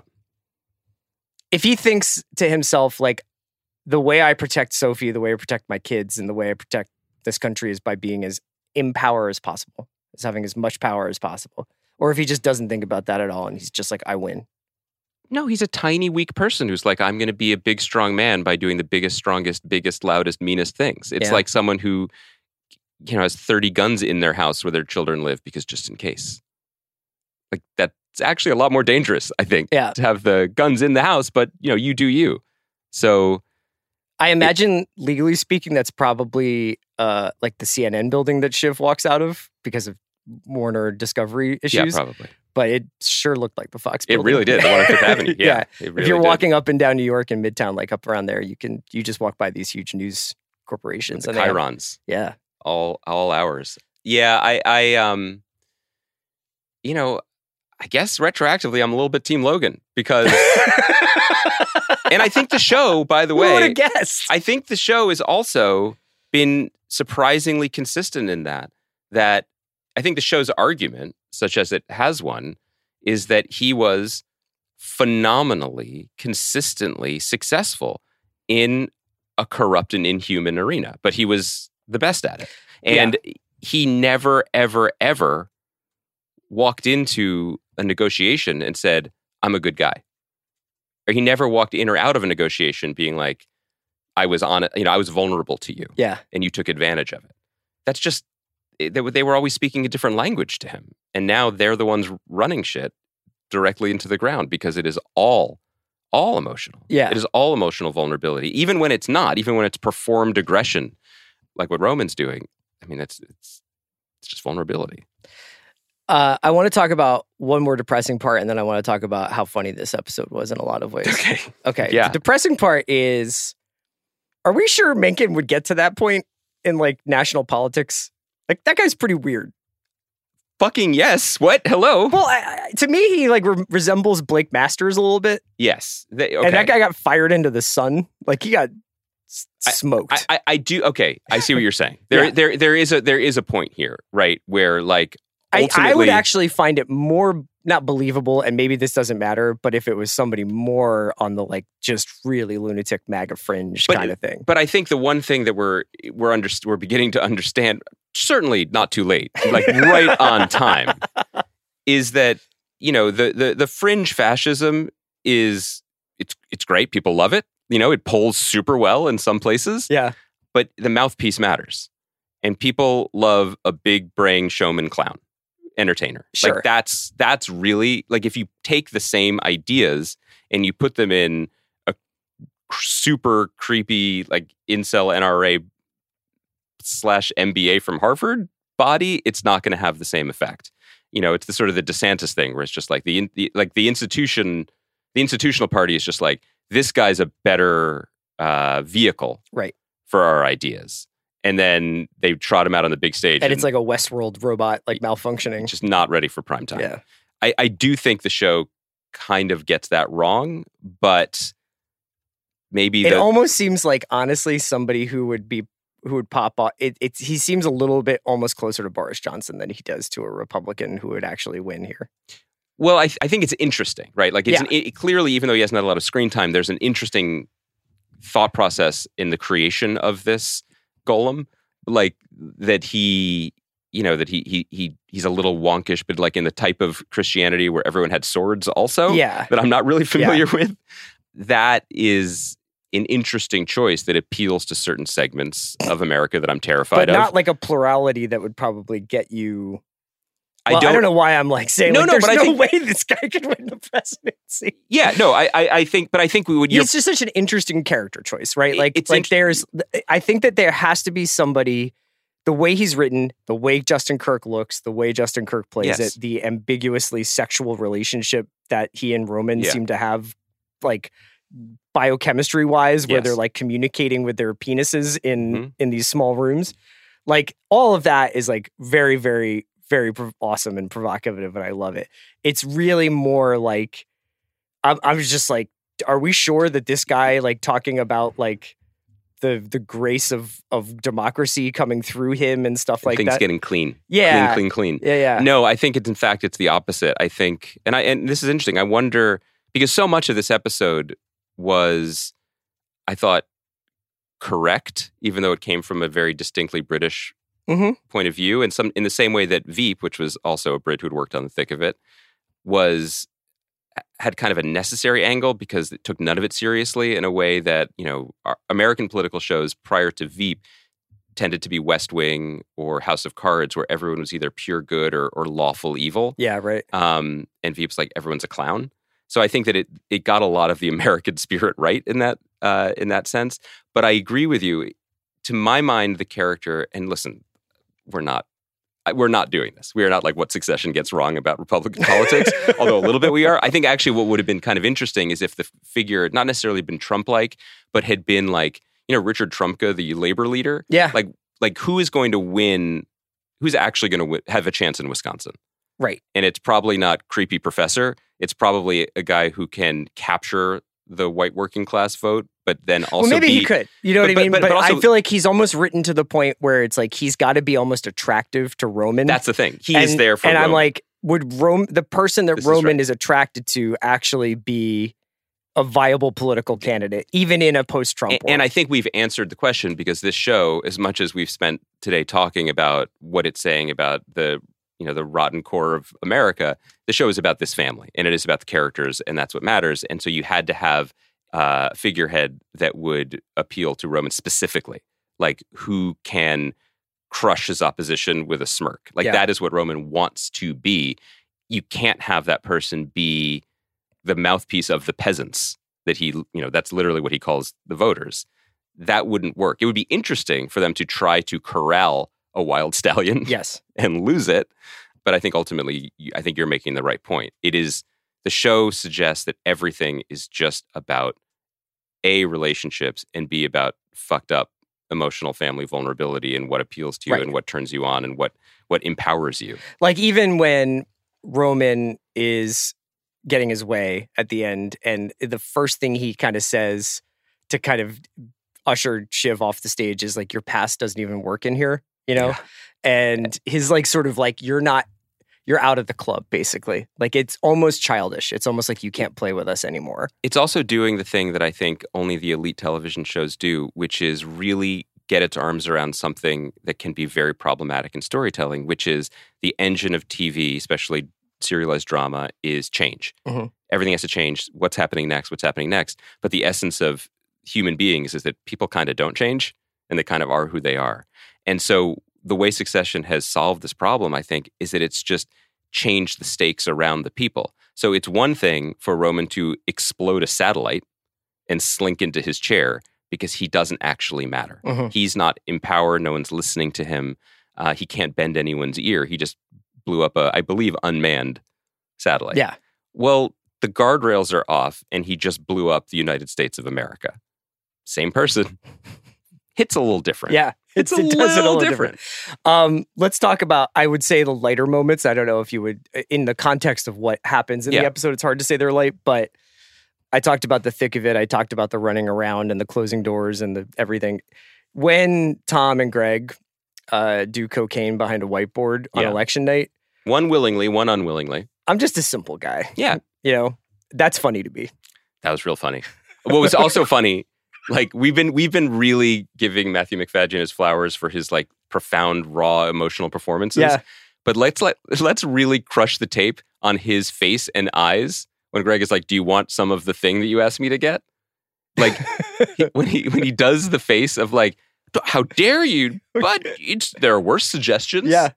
If he thinks to himself, like, the way I protect Sophie, the way I protect my kids, and the way I protect this country is by being as in power as possible, as having as much power as possible. Or if he just doesn't think about that at all and he's just like, I win. No, he's a tiny, weak person who's like, I'm going to be a big, strong man by doing the biggest, strongest, biggest, loudest, meanest things. It's Yeah. like someone who, you know, has thirty guns in their house where their children live because just in case. Like, that's actually a lot more dangerous, I think, Yeah. to have the guns in the house, but, you know, you do you. So, I imagine, legally speaking, that's probably uh, like the C N N building that Shiv walks out of because of Warner Discovery issues. yeah, probably. But it sure looked like the Fox It building. really did. The one on Fifth Avenue. Yeah. Yeah. It If really you're did. walking up and down New York and Midtown, like up around there, you can you just walk by these huge news corporations. the and they have- chyrons, yeah. all all hours. Yeah, I, I, um, you know, I guess retroactively, I'm a little bit Team Logan because, and I think the show, by the Who would way, have guessed? I think the show has also been surprisingly consistent in that. That I think the show's argument, such as it has one, is that he was phenomenally, consistently successful in a corrupt and inhuman arena, but he was the best at it. And he never, ever, ever walked into a negotiation and said, I'm a good guy. Or he never walked in or out of a negotiation being like, I was on it, you know, I was vulnerable to you yeah. and you took advantage of it. That's just, they, they were always speaking a different language to him. And now they're the ones running shit directly into the ground because it is all, all emotional. Yeah. It is all emotional vulnerability. Even when it's not, even when it's performed aggression, like what Roman's doing. I mean, that's, it's, it's just vulnerability. Uh, I want to talk about one more depressing part, and then I want to talk about how funny this episode was in a lot of ways. Okay. Okay. Yeah. The depressing part is, are we sure Mencken would get to that point in like national politics? Like that guy's pretty weird. Fucking yes. What? Hello? Well, I, I, to me, he like re- resembles Blake Masters a little bit, Yes. They, okay. and that guy got fired into the sun. Like he got s- I- smoked. I, I, I do. Okay. I see what you're saying. There, Yeah. there, there is a, there is a point here, right? Where like, I, ultimately, I would actually find it more not believable, and maybe this doesn't matter, but if it was somebody more on the like just really lunatic MAGA fringe But- kind of thing. But I think the one thing that we're we're under, we're beginning to understand, certainly not too late, like right on time, is that you know the the the fringe fascism is it's it's great. People love it. You know, it polls super well in some places. Yeah. But the mouthpiece matters, and people love a big brain showman clown. entertainer. Sure. Like that's that's really like if you take the same ideas and you put them in a super creepy like incel N R A slash M B A from Harvard body, it's not going to have the same effect. You know, it's the sort of the DeSantis thing where it's just like the, the like the institution, the institutional party is just like, this guy's a better uh, vehicle right. for our ideas. And then they trot him out on the big stage. And, and it's like a Westworld robot, like malfunctioning. Just not ready for prime time. Yeah. I, I do think the show kind of gets that wrong, but maybe it the, almost seems like, honestly, somebody who would be who would pop up. It, it's he seems a little bit almost closer to Boris Johnson than he does to a Republican who would actually win here. Well, I, I think it's interesting, right? Like, it's Yeah. an, it, clearly, even though he hasn't had a lot of screen time, there's an interesting thought process in the creation of this golem, like that he, you know, that he he he he's a little wonkish, but like in the type of Christianity where everyone had swords, also, Yeah. that I'm not really familiar Yeah. with. That is an interesting choice that appeals to certain segments of America that I'm terrified But of. not like a plurality that would probably get you. I Well, I don't, don't know why I'm like saying No, like, no, there's but I no think- way this guy could win the presidency. Yeah, no, I, I, I think, but I think we would. You're, It's just such an interesting character choice, right? It- Like, it's like int- there's, I think that there has to be somebody, the way he's written, the way Justin Kirk looks, the way Justin Kirk plays Yes. it, the ambiguously sexual relationship that he and Roman Yeah. seem to have, like biochemistry wise, where Yes. they're like communicating with their penises in Mhm. in these small rooms. Like all of that is like very, very, very prov- awesome and provocative, and I love it. It's really more like I'm, I was just like, are we sure that this guy like talking about like the the grace of of democracy coming through him and stuff like things that? getting clean, Yeah. clean, clean, clean. Yeah, yeah. No, I think it's in fact it's the opposite. I think, and I and this is interesting. I wonder because so much of this episode was, I thought, correct, even though it came from a very distinctly British Mhm. point of view, and some in the same way that Veep, which was also a Brit who had worked on the thick of it, was had kind of a necessary angle because it took none of it seriously in a way that, you know, our American political shows prior to Veep tended to be West Wing or House of Cards, where everyone was either pure good or, or lawful evil. Yeah, right. Um, and Veep's like everyone's a clown. So I think that it it got a lot of the American spirit right in that uh, in that sense. But I agree with you. To my mind, the character, and listen, we're not we're not doing this. We are not like what Succession gets wrong about Republican politics, although a little bit we are. I think actually what would have been kind of interesting is if the figure had not necessarily been Trump-like, but had been like, you know, Richard Trumka, the labor leader. Yeah. Like, like who is going to win? Who's actually going to w- have a chance in Wisconsin? Right. And it's probably not creepy professor. It's probably a guy who can capture the white working class vote, but then also well, maybe be, he could. You know but- what I but- mean? but- But, but also- I feel like he's almost written to the point where it's like he's got to be almost attractive to Roman. That's the thing. He and, is there for and I'm Roman. like, would Rome the person that This is Roman right. is attracted to actually be a viable political candidate, even in a post-Trump And, world? and I think we've answered the question because this show, as much as we've spent today talking about what it's saying about the, you know, the rotten core of America, the show is about this family and it is about the characters, and that's what matters. And so you had to have uh, a figurehead that would appeal to Roman specifically, like who can crush his opposition with a smirk. Like Yeah. that is what Roman wants to be. You can't have that person be the mouthpiece of the peasants that he, you know, that's literally what he calls the voters. That wouldn't work. It would be interesting for them to try to corral a wild stallion yes. and lose it. But I think ultimately, you- I think you're making the right point. It is, the show suggests that everything is just about A, relationships, and B, about fucked up emotional family vulnerability and what appeals to you Right. and what turns you on and what what empowers you. Like even when Roman is getting his way at the end, and the first thing he kind of says to kind of usher Shiv off the stage is like, your past doesn't even work in here, you know? Yeah. And his like sort of like, you're not, you're out of the club, basically. Like it's almost childish. It's almost like you can't play with us anymore. It's also doing the thing that I think only the elite television shows do, which is really get its arms around something that can be very problematic in storytelling, which is the engine of T V, especially serialized drama, is change. Mhm. Everything has to change. What's happening next? What's happening next? But the essence of human beings is that people kind of don't change and they kind of are who they are. And so the way Succession has solved this problem, I think, is that it's just change the stakes around the people. So it's one thing for Roman to explode a satellite and slink into his chair because he doesn't actually matter. Mm-hmm. He's not in power. No one's listening to him. Uh, he can't bend anyone's ear. He just blew up a, I believe, unmanned satellite. Yeah. Well, the guardrails are off, and he just blew up the United States of America. Same person. Hits a little different. Yeah. It's a it does it little little different. Um, let's talk about, I would say, the lighter moments. I don't know if you would, in the context of what happens in Yeah. the episode, it's hard to say they're light, but I talked about the thick of it. I talked about the running around and the closing doors and the everything. When Tom and Greg uh, do cocaine behind a whiteboard on Yeah. election night, One willingly, one unwillingly. I'm just a simple guy. Yeah. You know, that's funny to me. That was real funny. What was also funny, like we've been we've been really giving Matthew McFadden his flowers for his like profound, raw, emotional performances. Yeah. But let's let let's really crush the tape on his face and eyes when Greg is like, "Do you want some of the thing that you asked me to get?" Like he- when he when he does the face of like, "How dare you?" But it's, there are worse suggestions. Yeah.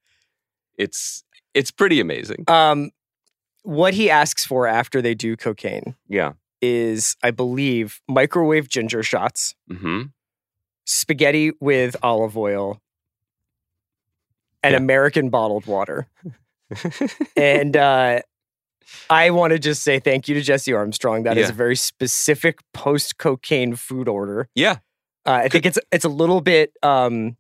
It's it's pretty amazing. Um, what he asks for after they do cocaine Yeah. is, I believe, microwave ginger shots, Mm-hmm. spaghetti with olive oil, and Yeah. American bottled water. And uh, I want to just say thank you to Jesse Armstrong. That is Yeah. a very specific post-cocaine food order. Yeah. Uh, I think it's it's a little bit. Um,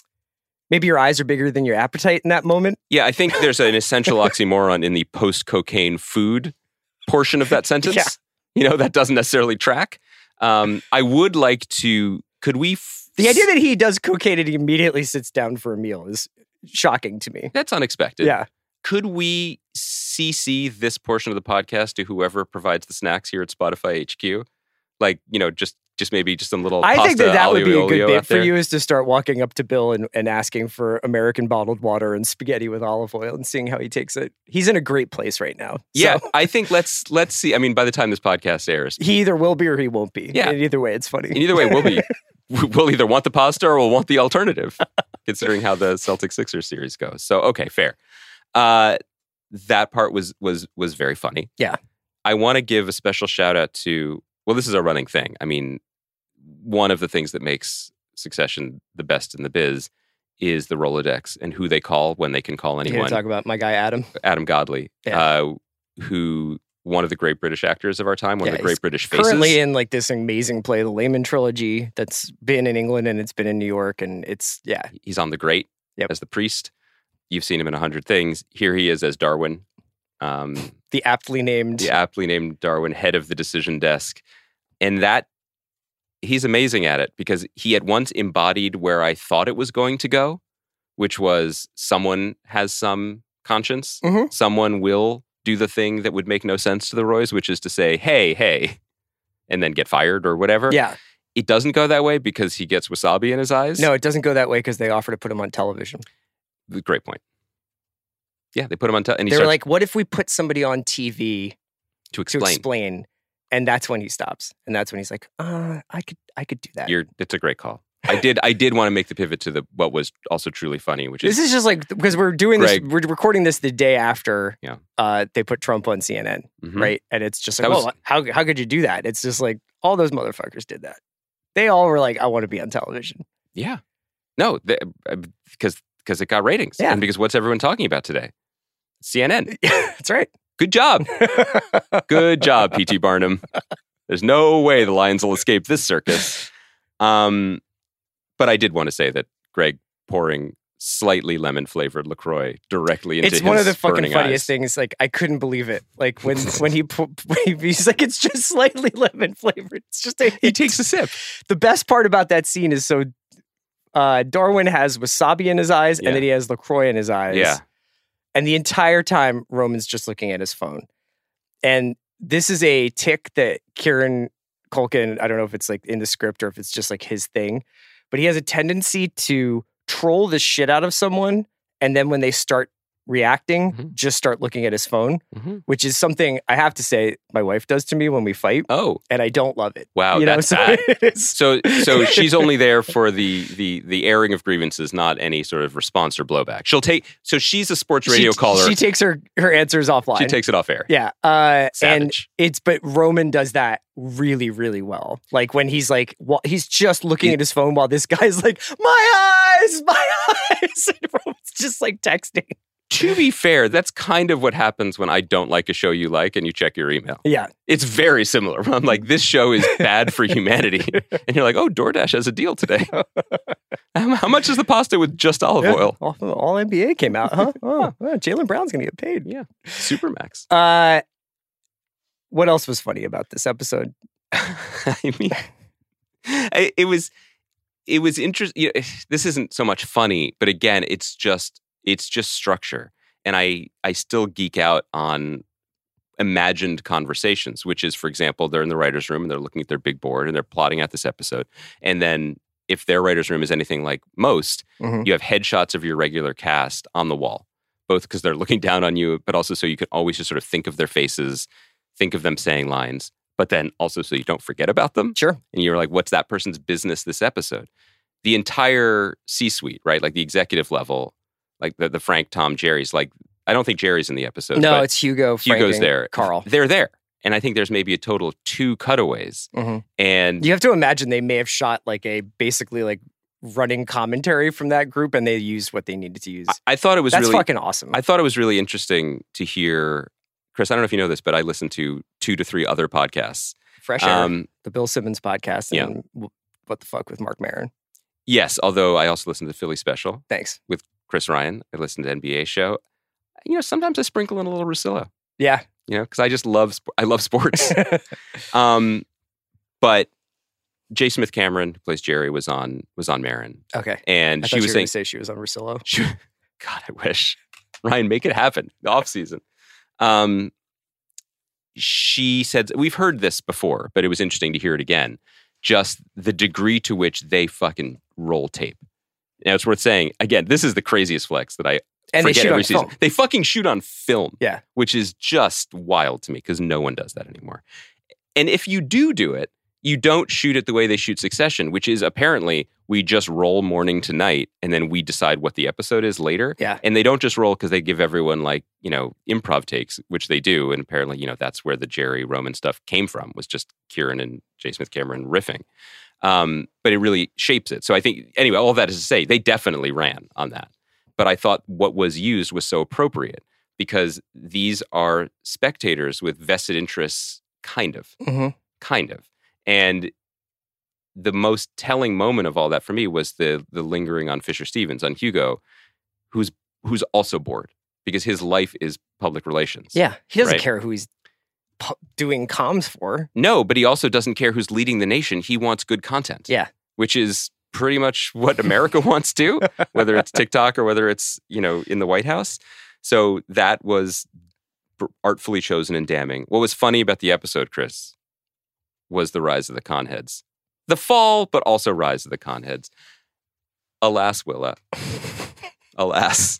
maybe your eyes are bigger than your appetite in that moment. Yeah, I think there's an essential oxymoron in the post-cocaine food portion of that sentence. Yeah. You know, that doesn't necessarily track. Um, I would like to, could we... F- The idea that he does cocaine and he immediately sits down for a meal is shocking to me. That's unexpected. Yeah. Could we C C this portion of the podcast to whoever provides the snacks here at Spotify H Q? Like, you know, just just maybe just some little I pasta think that that would be a olio good olio bit out for there. you, is to start walking up to Bill and, and asking for American bottled water and spaghetti with olive oil and seeing how he takes it. He's in a great place right now. Yeah, So I think let's let's see. I mean, by the time this podcast airs, he either will be or he won't be. Yeah. And either way, it's funny. and either way, we'll be we'll either want the pasta or we'll want the alternative, considering how the Celtics Sixers series goes. So okay, fair. Uh, that part was was was very funny. Yeah. I want to give a special shout out to, well, this is a running thing. I mean, one of the things that makes Succession the best in the biz is the Rolodex and who they call when they can call You anyone. gonna talk about my guy Adam? Adam Godley, Yeah. uh, who one of the great British actors of our time, one Yeah, of the great he's British faces. Currently in like this amazing play, the Layman trilogy, that's been in England and it's been in New York, and it's yeah. He's on The Great Yep. as the priest. You've seen him in a hundred things. Here he is as Darwin, um, The aptly named the aptly named Darwin, head of the decision desk. And that, he's amazing at it because he at once embodied where I thought it was going to go, which was someone has some conscience. Mhm. Someone will do the thing that would make no sense to the Roys, which is to say, hey, hey, and then get fired or whatever. Yeah. It doesn't go that way because he gets wasabi in his eyes. No, it doesn't go that way because they offer to put him on television. Great point. Yeah, they put him on, te- and he They were starts like, what if we put somebody on T V to to explain. explain? And that's when he stops. And that's when he's like, uh, I could I could do that. You're, it's a great call. I did. I did want to make the pivot to the what was also truly funny, which is This is just like, because we're doing Greg. this, we're recording this the day after Yeah. uh, they put Trump on C N N, Mhm. right? And it's just like, That was- well, how, how could you do that? It's just like, all those motherfuckers did that. They all were like, I want to be on television. Yeah. No, because because it got ratings. Yeah. And because what's everyone talking about today? C N N. That's right. Good job. Good job, P T Barnum. There's no way the Lions will escape this circus. Um, but I did want to say that Greg pouring slightly lemon flavored LaCroix directly into It's his one of the fucking burning funniest eyes. things. Like, I couldn't believe it. Like when when he pu- when he- he's like, it's just slightly lemon flavored. It's just a He takes a sip. The best part about that scene is so uh, Darwin has wasabi in his eyes, Yeah. and then he has LaCroix in his eyes. Yeah. And the entire time, Roman's just looking at his phone. And this is a tick that Kieran Culkin, I don't know if it's like in the script or if it's just like his thing, but he has a tendency to troll the shit out of someone. And then when they start reacting, Mhm. just start looking at his phone, Mhm. which is something I have to say my wife does to me when we fight, Oh, and I don't love it. wow, you know, that's so bad. it is- So, so she's only there for the the the airing of grievances, not any sort of response or blowback. She'll take. So she's a sports radio she, caller. She takes her her answers offline. She takes it off air. Yeah. Uh, and Savage. it's, but Roman does that really, really well. Like when he's like, well, he's just looking He- at his phone while this guy's like, my eyes, my eyes. And Roman's just like texting. To be fair, that's kind of what happens when I don't like a show you like and you check your email. Yeah. It's very similar. I'm like, this show is bad for humanity. And you're like, oh, DoorDash has a deal today. How, how much is the pasta with just olive Yeah. oil? All, all N B A came out, huh? Oh, yeah, Jaylen Brown's going to get paid. Yeah. Supermax. Uh, what else was funny about this episode? I mean, I, it was, it was interesting. You know, this isn't so much funny, but again, it's just, it's just structure. And I, I still geek out on imagined conversations, which is, for example, they're in the writer's room and they're looking at their big board and they're plotting out this episode. And then if their writer's room is anything like most, Mhm. you have headshots of your regular cast on the wall, both because they're looking down on you, but also so you can always just sort of think of their faces, think of them saying lines, but then also so you don't forget about them. Sure. And you're like, what's that person's business this episode? The entire C-suite, right? Like the executive level, like the, the Frank, Tom, Jerry's, like, I don't think Jerry's in the episode. No, but it's Hugo, Frank, Hugo's and there. Carl. They're there. And I think there's maybe a total of two cutaways. Mhm. And You have to imagine they may have shot like a basically like running commentary from that group and they used what they needed to use. I, I thought it was That's really fucking awesome. I thought it was really interesting to hear, Chris, I don't know if you know this, but I listen to two to three other podcasts. Fresh Air, Um, the Bill Simmons podcast, yeah. and w- What the Fuck with Mark Maron. yes, although I also listen to the Philly Special Thanks. with Chris Ryan. I listen to N B A Show. You know, sometimes I sprinkle in a little Russillo, Yeah. you know, because I just love, sp- I love sports. um, but J. Smith Cameron, who plays Jerry, was on was on Marin. Okay. And I she thought was you were saying, going to say she was on Russillo. She- God, I wish. Ryan, make it happen. The off season. Um, she said, we've heard this before, but it was interesting to hear it again. Just the degree to which they fucking roll tape. Now, it's worth saying, again, this is the craziest flex that I And they forget shoot every on season. film. They fucking shoot on film. Yeah. Which is just wild to me because no one does that anymore. And if you do do it, you don't shoot it the way they shoot Succession, which is apparently we just roll morning to night and then we decide what the episode is later. Yeah. And they don't just roll because they give everyone like, you know, improv takes, which they do. And apparently, you know, that's where the Jerry Roman stuff came from, was just Kieran and J. Smith Cameron riffing. Um, but it really shapes it. So I think, anyway, all that is to say, they definitely ran on that. But I thought what was used was so appropriate because these are spectators with vested interests, kind of, Mhm. kind of. And the most telling moment of all that for me was the the lingering on Fisher Stevens, on Hugo, who's who's also bored because his life is public relations. Yeah. He doesn't Right. care who he's pu- doing comms for. No, but he also doesn't care who's leading the nation. He wants good content. Yeah. Which is pretty much what America wants to, whether it's TikTok or whether it's, you know, in the White House. So that was b- artfully chosen and damning. What was funny about the episode, Chris, was the rise of the conheads. The fall, but also rise of the conheads. Alas, Willa. Alas.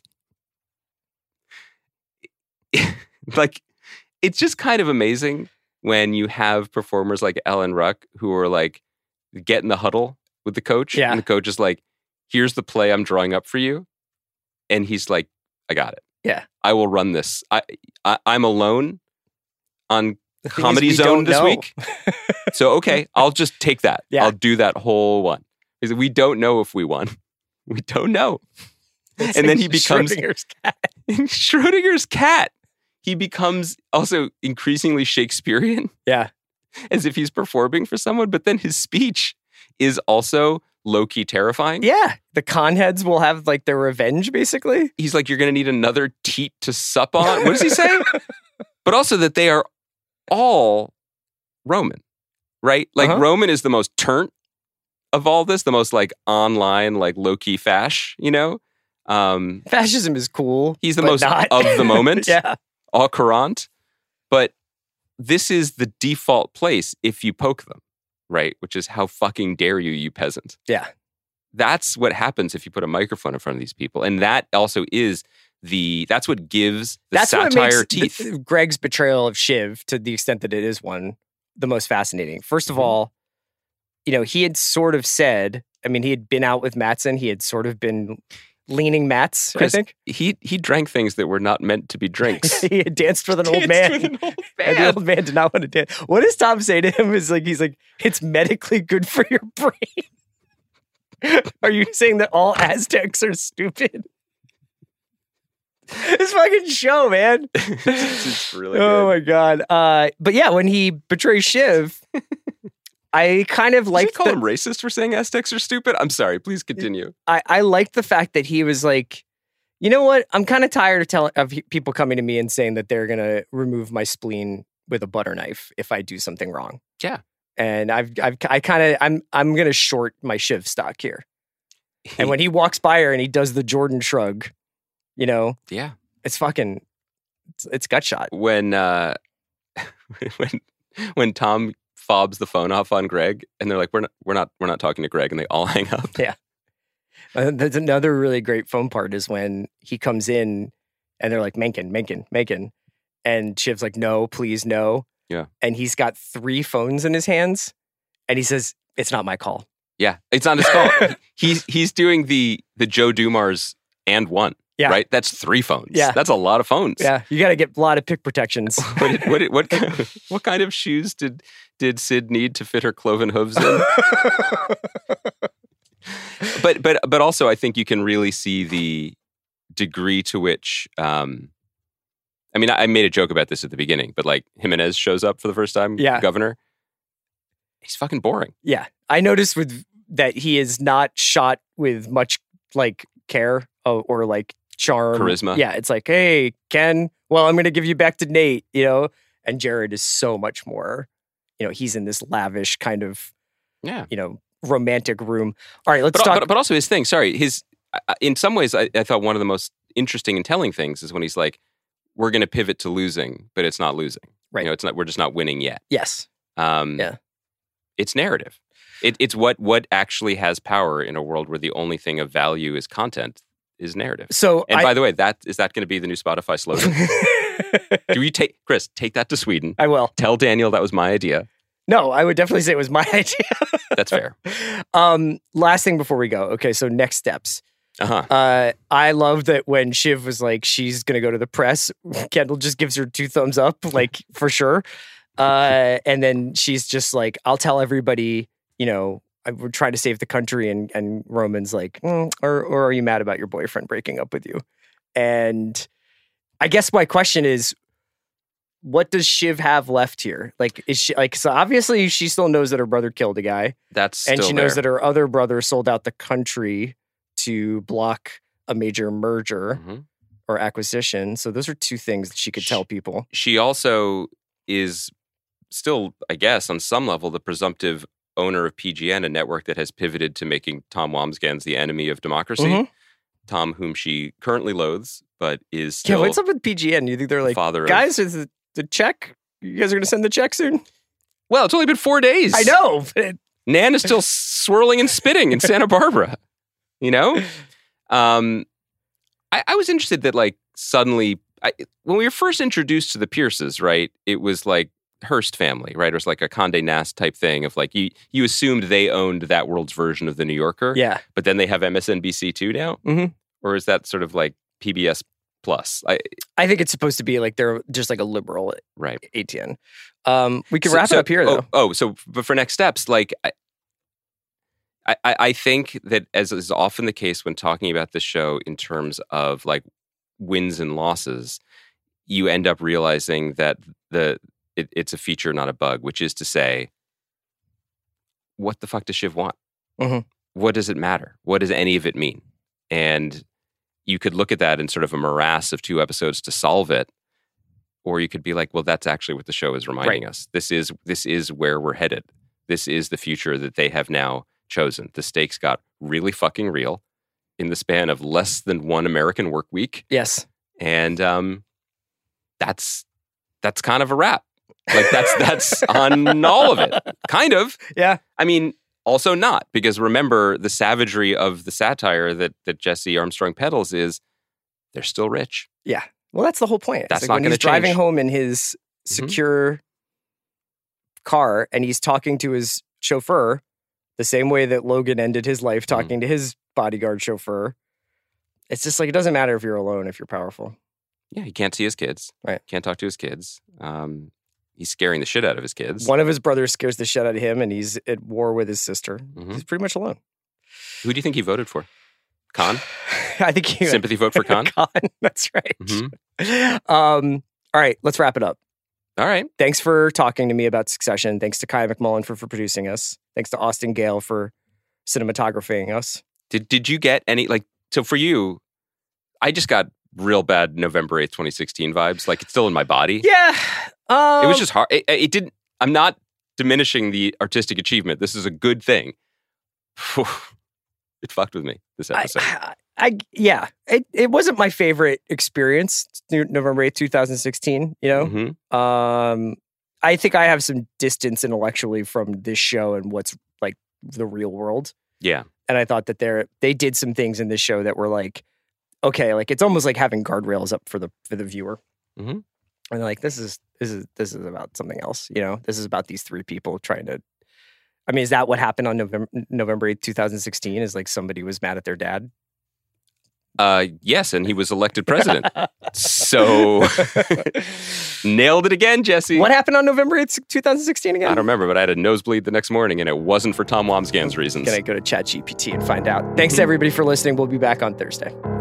Like, it's just kind of amazing when you have performers like Ellen Ruck who are like, get in the huddle with the coach. Yeah. And the coach is like, here's the play I'm drawing up for you. And he's like, I got it. Yeah. I will run this. I, I I'm alone on The thing is, Comedy we Zone don't this know. week. So, okay, I'll just take that. Yeah. I'll do that whole one. Because we don't know if we won. We don't know. It's And then like he becomes Schrodinger's cat. Schrodinger's cat. He becomes also increasingly Shakespearean, Yeah. as if he's performing for someone. But then his speech is also low-key terrifying. Yeah. The conheads will have like their revenge, basically. He's like, you're going to need another teat to sup on. What does he say? But also that they are all Roman, right? Like Uh-huh. Roman is the most turnt of all this, the most like online, like low-key fash, you know? Um, Fascism is cool. He's the but most not. of the moment. Yeah. au courant. But this is the default place if you poke them, right? Which is how fucking dare you, you peasant. Yeah. That's what happens if you put a microphone in front of these people. And that also is the that's what gives the That's what satire makes teeth. the- Greg's betrayal of Shiv, to the extent that it is one, the most fascinating. First of Mhm. all, you know, he had sort of said, I mean, he had been out with Mattson. He had sort of been leaning Mats, Chris, I think. he he drank things that were not meant to be drinks. He had danced with an old Danced man. with an old And the man. old man did not want to dance. What does Tom say to him? Is like, he's like, it's medically good for your brain. Are you saying that all Aztecs are stupid? This fucking show, man. It's it's really Oh good. my god. Uh, but yeah, when he betrays Shiv, I kind of Did you liked call the, him racist for saying Aztecs are stupid? I'm sorry. Please continue. I, I liked the fact that he was like, you know what? I'm kind of tired of telling of he- people coming to me and saying that they're gonna remove my spleen with a butter knife if I do something wrong. Yeah. And I've I've I kind of I'm I'm gonna short my Shiv stock here. And when he walks by her and he does the Jordan shrug, you know, yeah, it's fucking it's, it's gut shot. when uh, when when Tom fobs the phone off on Greg, and they're like, "We're not, we're not, we're not talking to Greg," and they all hang up. Uh, there's another really great phone part is when he comes in and they're like, Mencken, Mencken, Mencken. And Shiv's like, no, please, no. Yeah. And he's got three phones in his hands. And he says, it's not my call. Yeah, it's not his call. he's he's doing the the Joe Dumars and one. Yeah. Right. That's three phones. Yeah. That's a lot of phones. Yeah. You got to get a lot of pick protections. What did, what, did, what kind what kind of shoes did did Sid need to fit her cloven hooves in? but but but also, I think you can really see the degree to which. Um, I mean, I made a joke about this at the beginning, but like Jimenez shows up for the first time. Yeah. Governor. He's fucking boring. Yeah. I noticed with that he is not shot with much like care or, or like charm. Charisma. Yeah. It's like, hey, Ken, well, I'm going to give you back to Nate, you know? And Jared is so much more, you know, he's in this lavish kind of, Yeah. you know, romantic room. All right, let's But, talk. but, but also his thing, sorry, his, uh, in some ways, I, I thought one of the most interesting and telling things is when he's like, we're going to pivot to losing, but it's not losing. Right. You know, it's not, we're just not winning yet. yes. Um, Yeah. It's narrative. It, it's what, what actually has power in a world where the only thing of value is content is narrative. So, And I, by the way, that is that going to be the new Spotify slogan? Do you take, Chris, take that to Sweden. I will. Tell Daniel that was my idea. No, I would definitely say it was my idea. That's fair. um, last thing before we go. Okay, so next steps. Uh-huh. Uh, I love that when Shiv was like, she's going to go to the press, Kendall just gives her two thumbs up, like, for sure. Uh, and then she's just like, I'll tell everybody, you know, I- we're trying to save the country. And, and Roman's like, mm, or, or are you mad about your boyfriend breaking up with you? And I guess my question is, what does Shiv have left here? Like, is she like, so obviously she still knows that her brother killed a guy. That's And still she knows there. that her other brother sold out the country to block a major merger Mhm. or acquisition. So those are two things that she could tell people. She also is still, I guess, on some level, the presumptive owner of P G N, a network that has pivoted to making Tom Wamsgans the enemy of democracy. Mhm. Tom, whom she currently loathes, but is Yeah, still what's up with P G N? You think they're like, father of... guys, is the, the check? You guys are going to send the check soon? Well, it's only been four days. I know. But it, Nan is still swirling and spitting in Santa Barbara. You know? Um, I, I was interested that, like, suddenly, I, when we were first introduced to the Pierces, right, it was like Hearst family, right? It was like a Condé Nast type thing of like, you, you assumed they owned that world's version of The New Yorker, yeah. but then they have M S N B C too now? Mhm. Or is that sort of like P B S Plus? I, I think it's supposed to be like they're just like a liberal right. A T N. Um, we could So- wrap so- it up here, though. Oh, oh, so but for next steps, like I, I, I think that as is often the case when talking about this show in terms of like wins and losses, you end up realizing that the it, it's a feature, not a bug. Which is to say, what the fuck does Shiv want? Mhm. What does it matter? What does any of it mean? And you could look at that in sort of a morass of two episodes to solve it. Or you could be like, well, that's actually what the show is reminding Right. us. This is this is where we're headed. This is the future that they have now chosen. The stakes got really fucking real in the span of less than one American work week. Yes. And um, that's that's kind of a wrap. Like that's that's on all of it. Kind of. Yeah. I mean, also not, because remember the savagery of the satire that that Jesse Armstrong peddles is they're still rich. Yeah. Well, that's the whole point. It's That's like not when gonna he's driving change. home in his secure car and he's talking to his chauffeur the same way that Logan ended his life talking to his bodyguard chauffeur. It's just like, it doesn't matter if you're alone, if you're powerful. Yeah, he can't see his kids. Right. Can't talk to his kids. Um, he's scaring the shit out of his kids. One of his brothers scares the shit out of him and he's at war with his sister. Mhm. He's pretty much alone. Who do you think he voted for? Khan? I think he Sympathy vote for Khan? Khan. That's right. Mhm. Um, all right, let's wrap it up. All right. Thanks for talking to me about Succession. Thanks to Kai McMullen for, for producing us. Thanks to Austin Gale for cinematographing us. Did did you get any, like, so for you, I just got real bad November eighth, twenty sixteen vibes. Like, it's still in my body. Yeah. Um, It was just hard. It, it didn't, I'm not diminishing the artistic achievement. This is a good thing. It fucked with me, this episode. I, I, yeah, it, it wasn't my favorite experience, November eighth, twenty sixteen, you know? Mhm. Um, I think I have some distance intellectually from this show and what's like the real world. Yeah. And I thought that they're, they did some things in this show that were like, okay, like it's almost like having guardrails up for the for the viewer. Mhm. And like, this is, this is, this is about something else, you know? This is about these three people trying to, I mean, is that what happened on November, November eighth, twenty sixteen? Is like somebody was mad at their dad? Uh, yes, and he was elected president. So, nailed it again, Jesse. What happened on November eighth, twenty sixteen again? I don't remember, but I had a nosebleed the next morning, and it wasn't for Tom Wamsgans reasons. Gonna go to ChatGPT and find out. Thanks to everybody for listening. We'll be back on Thursday.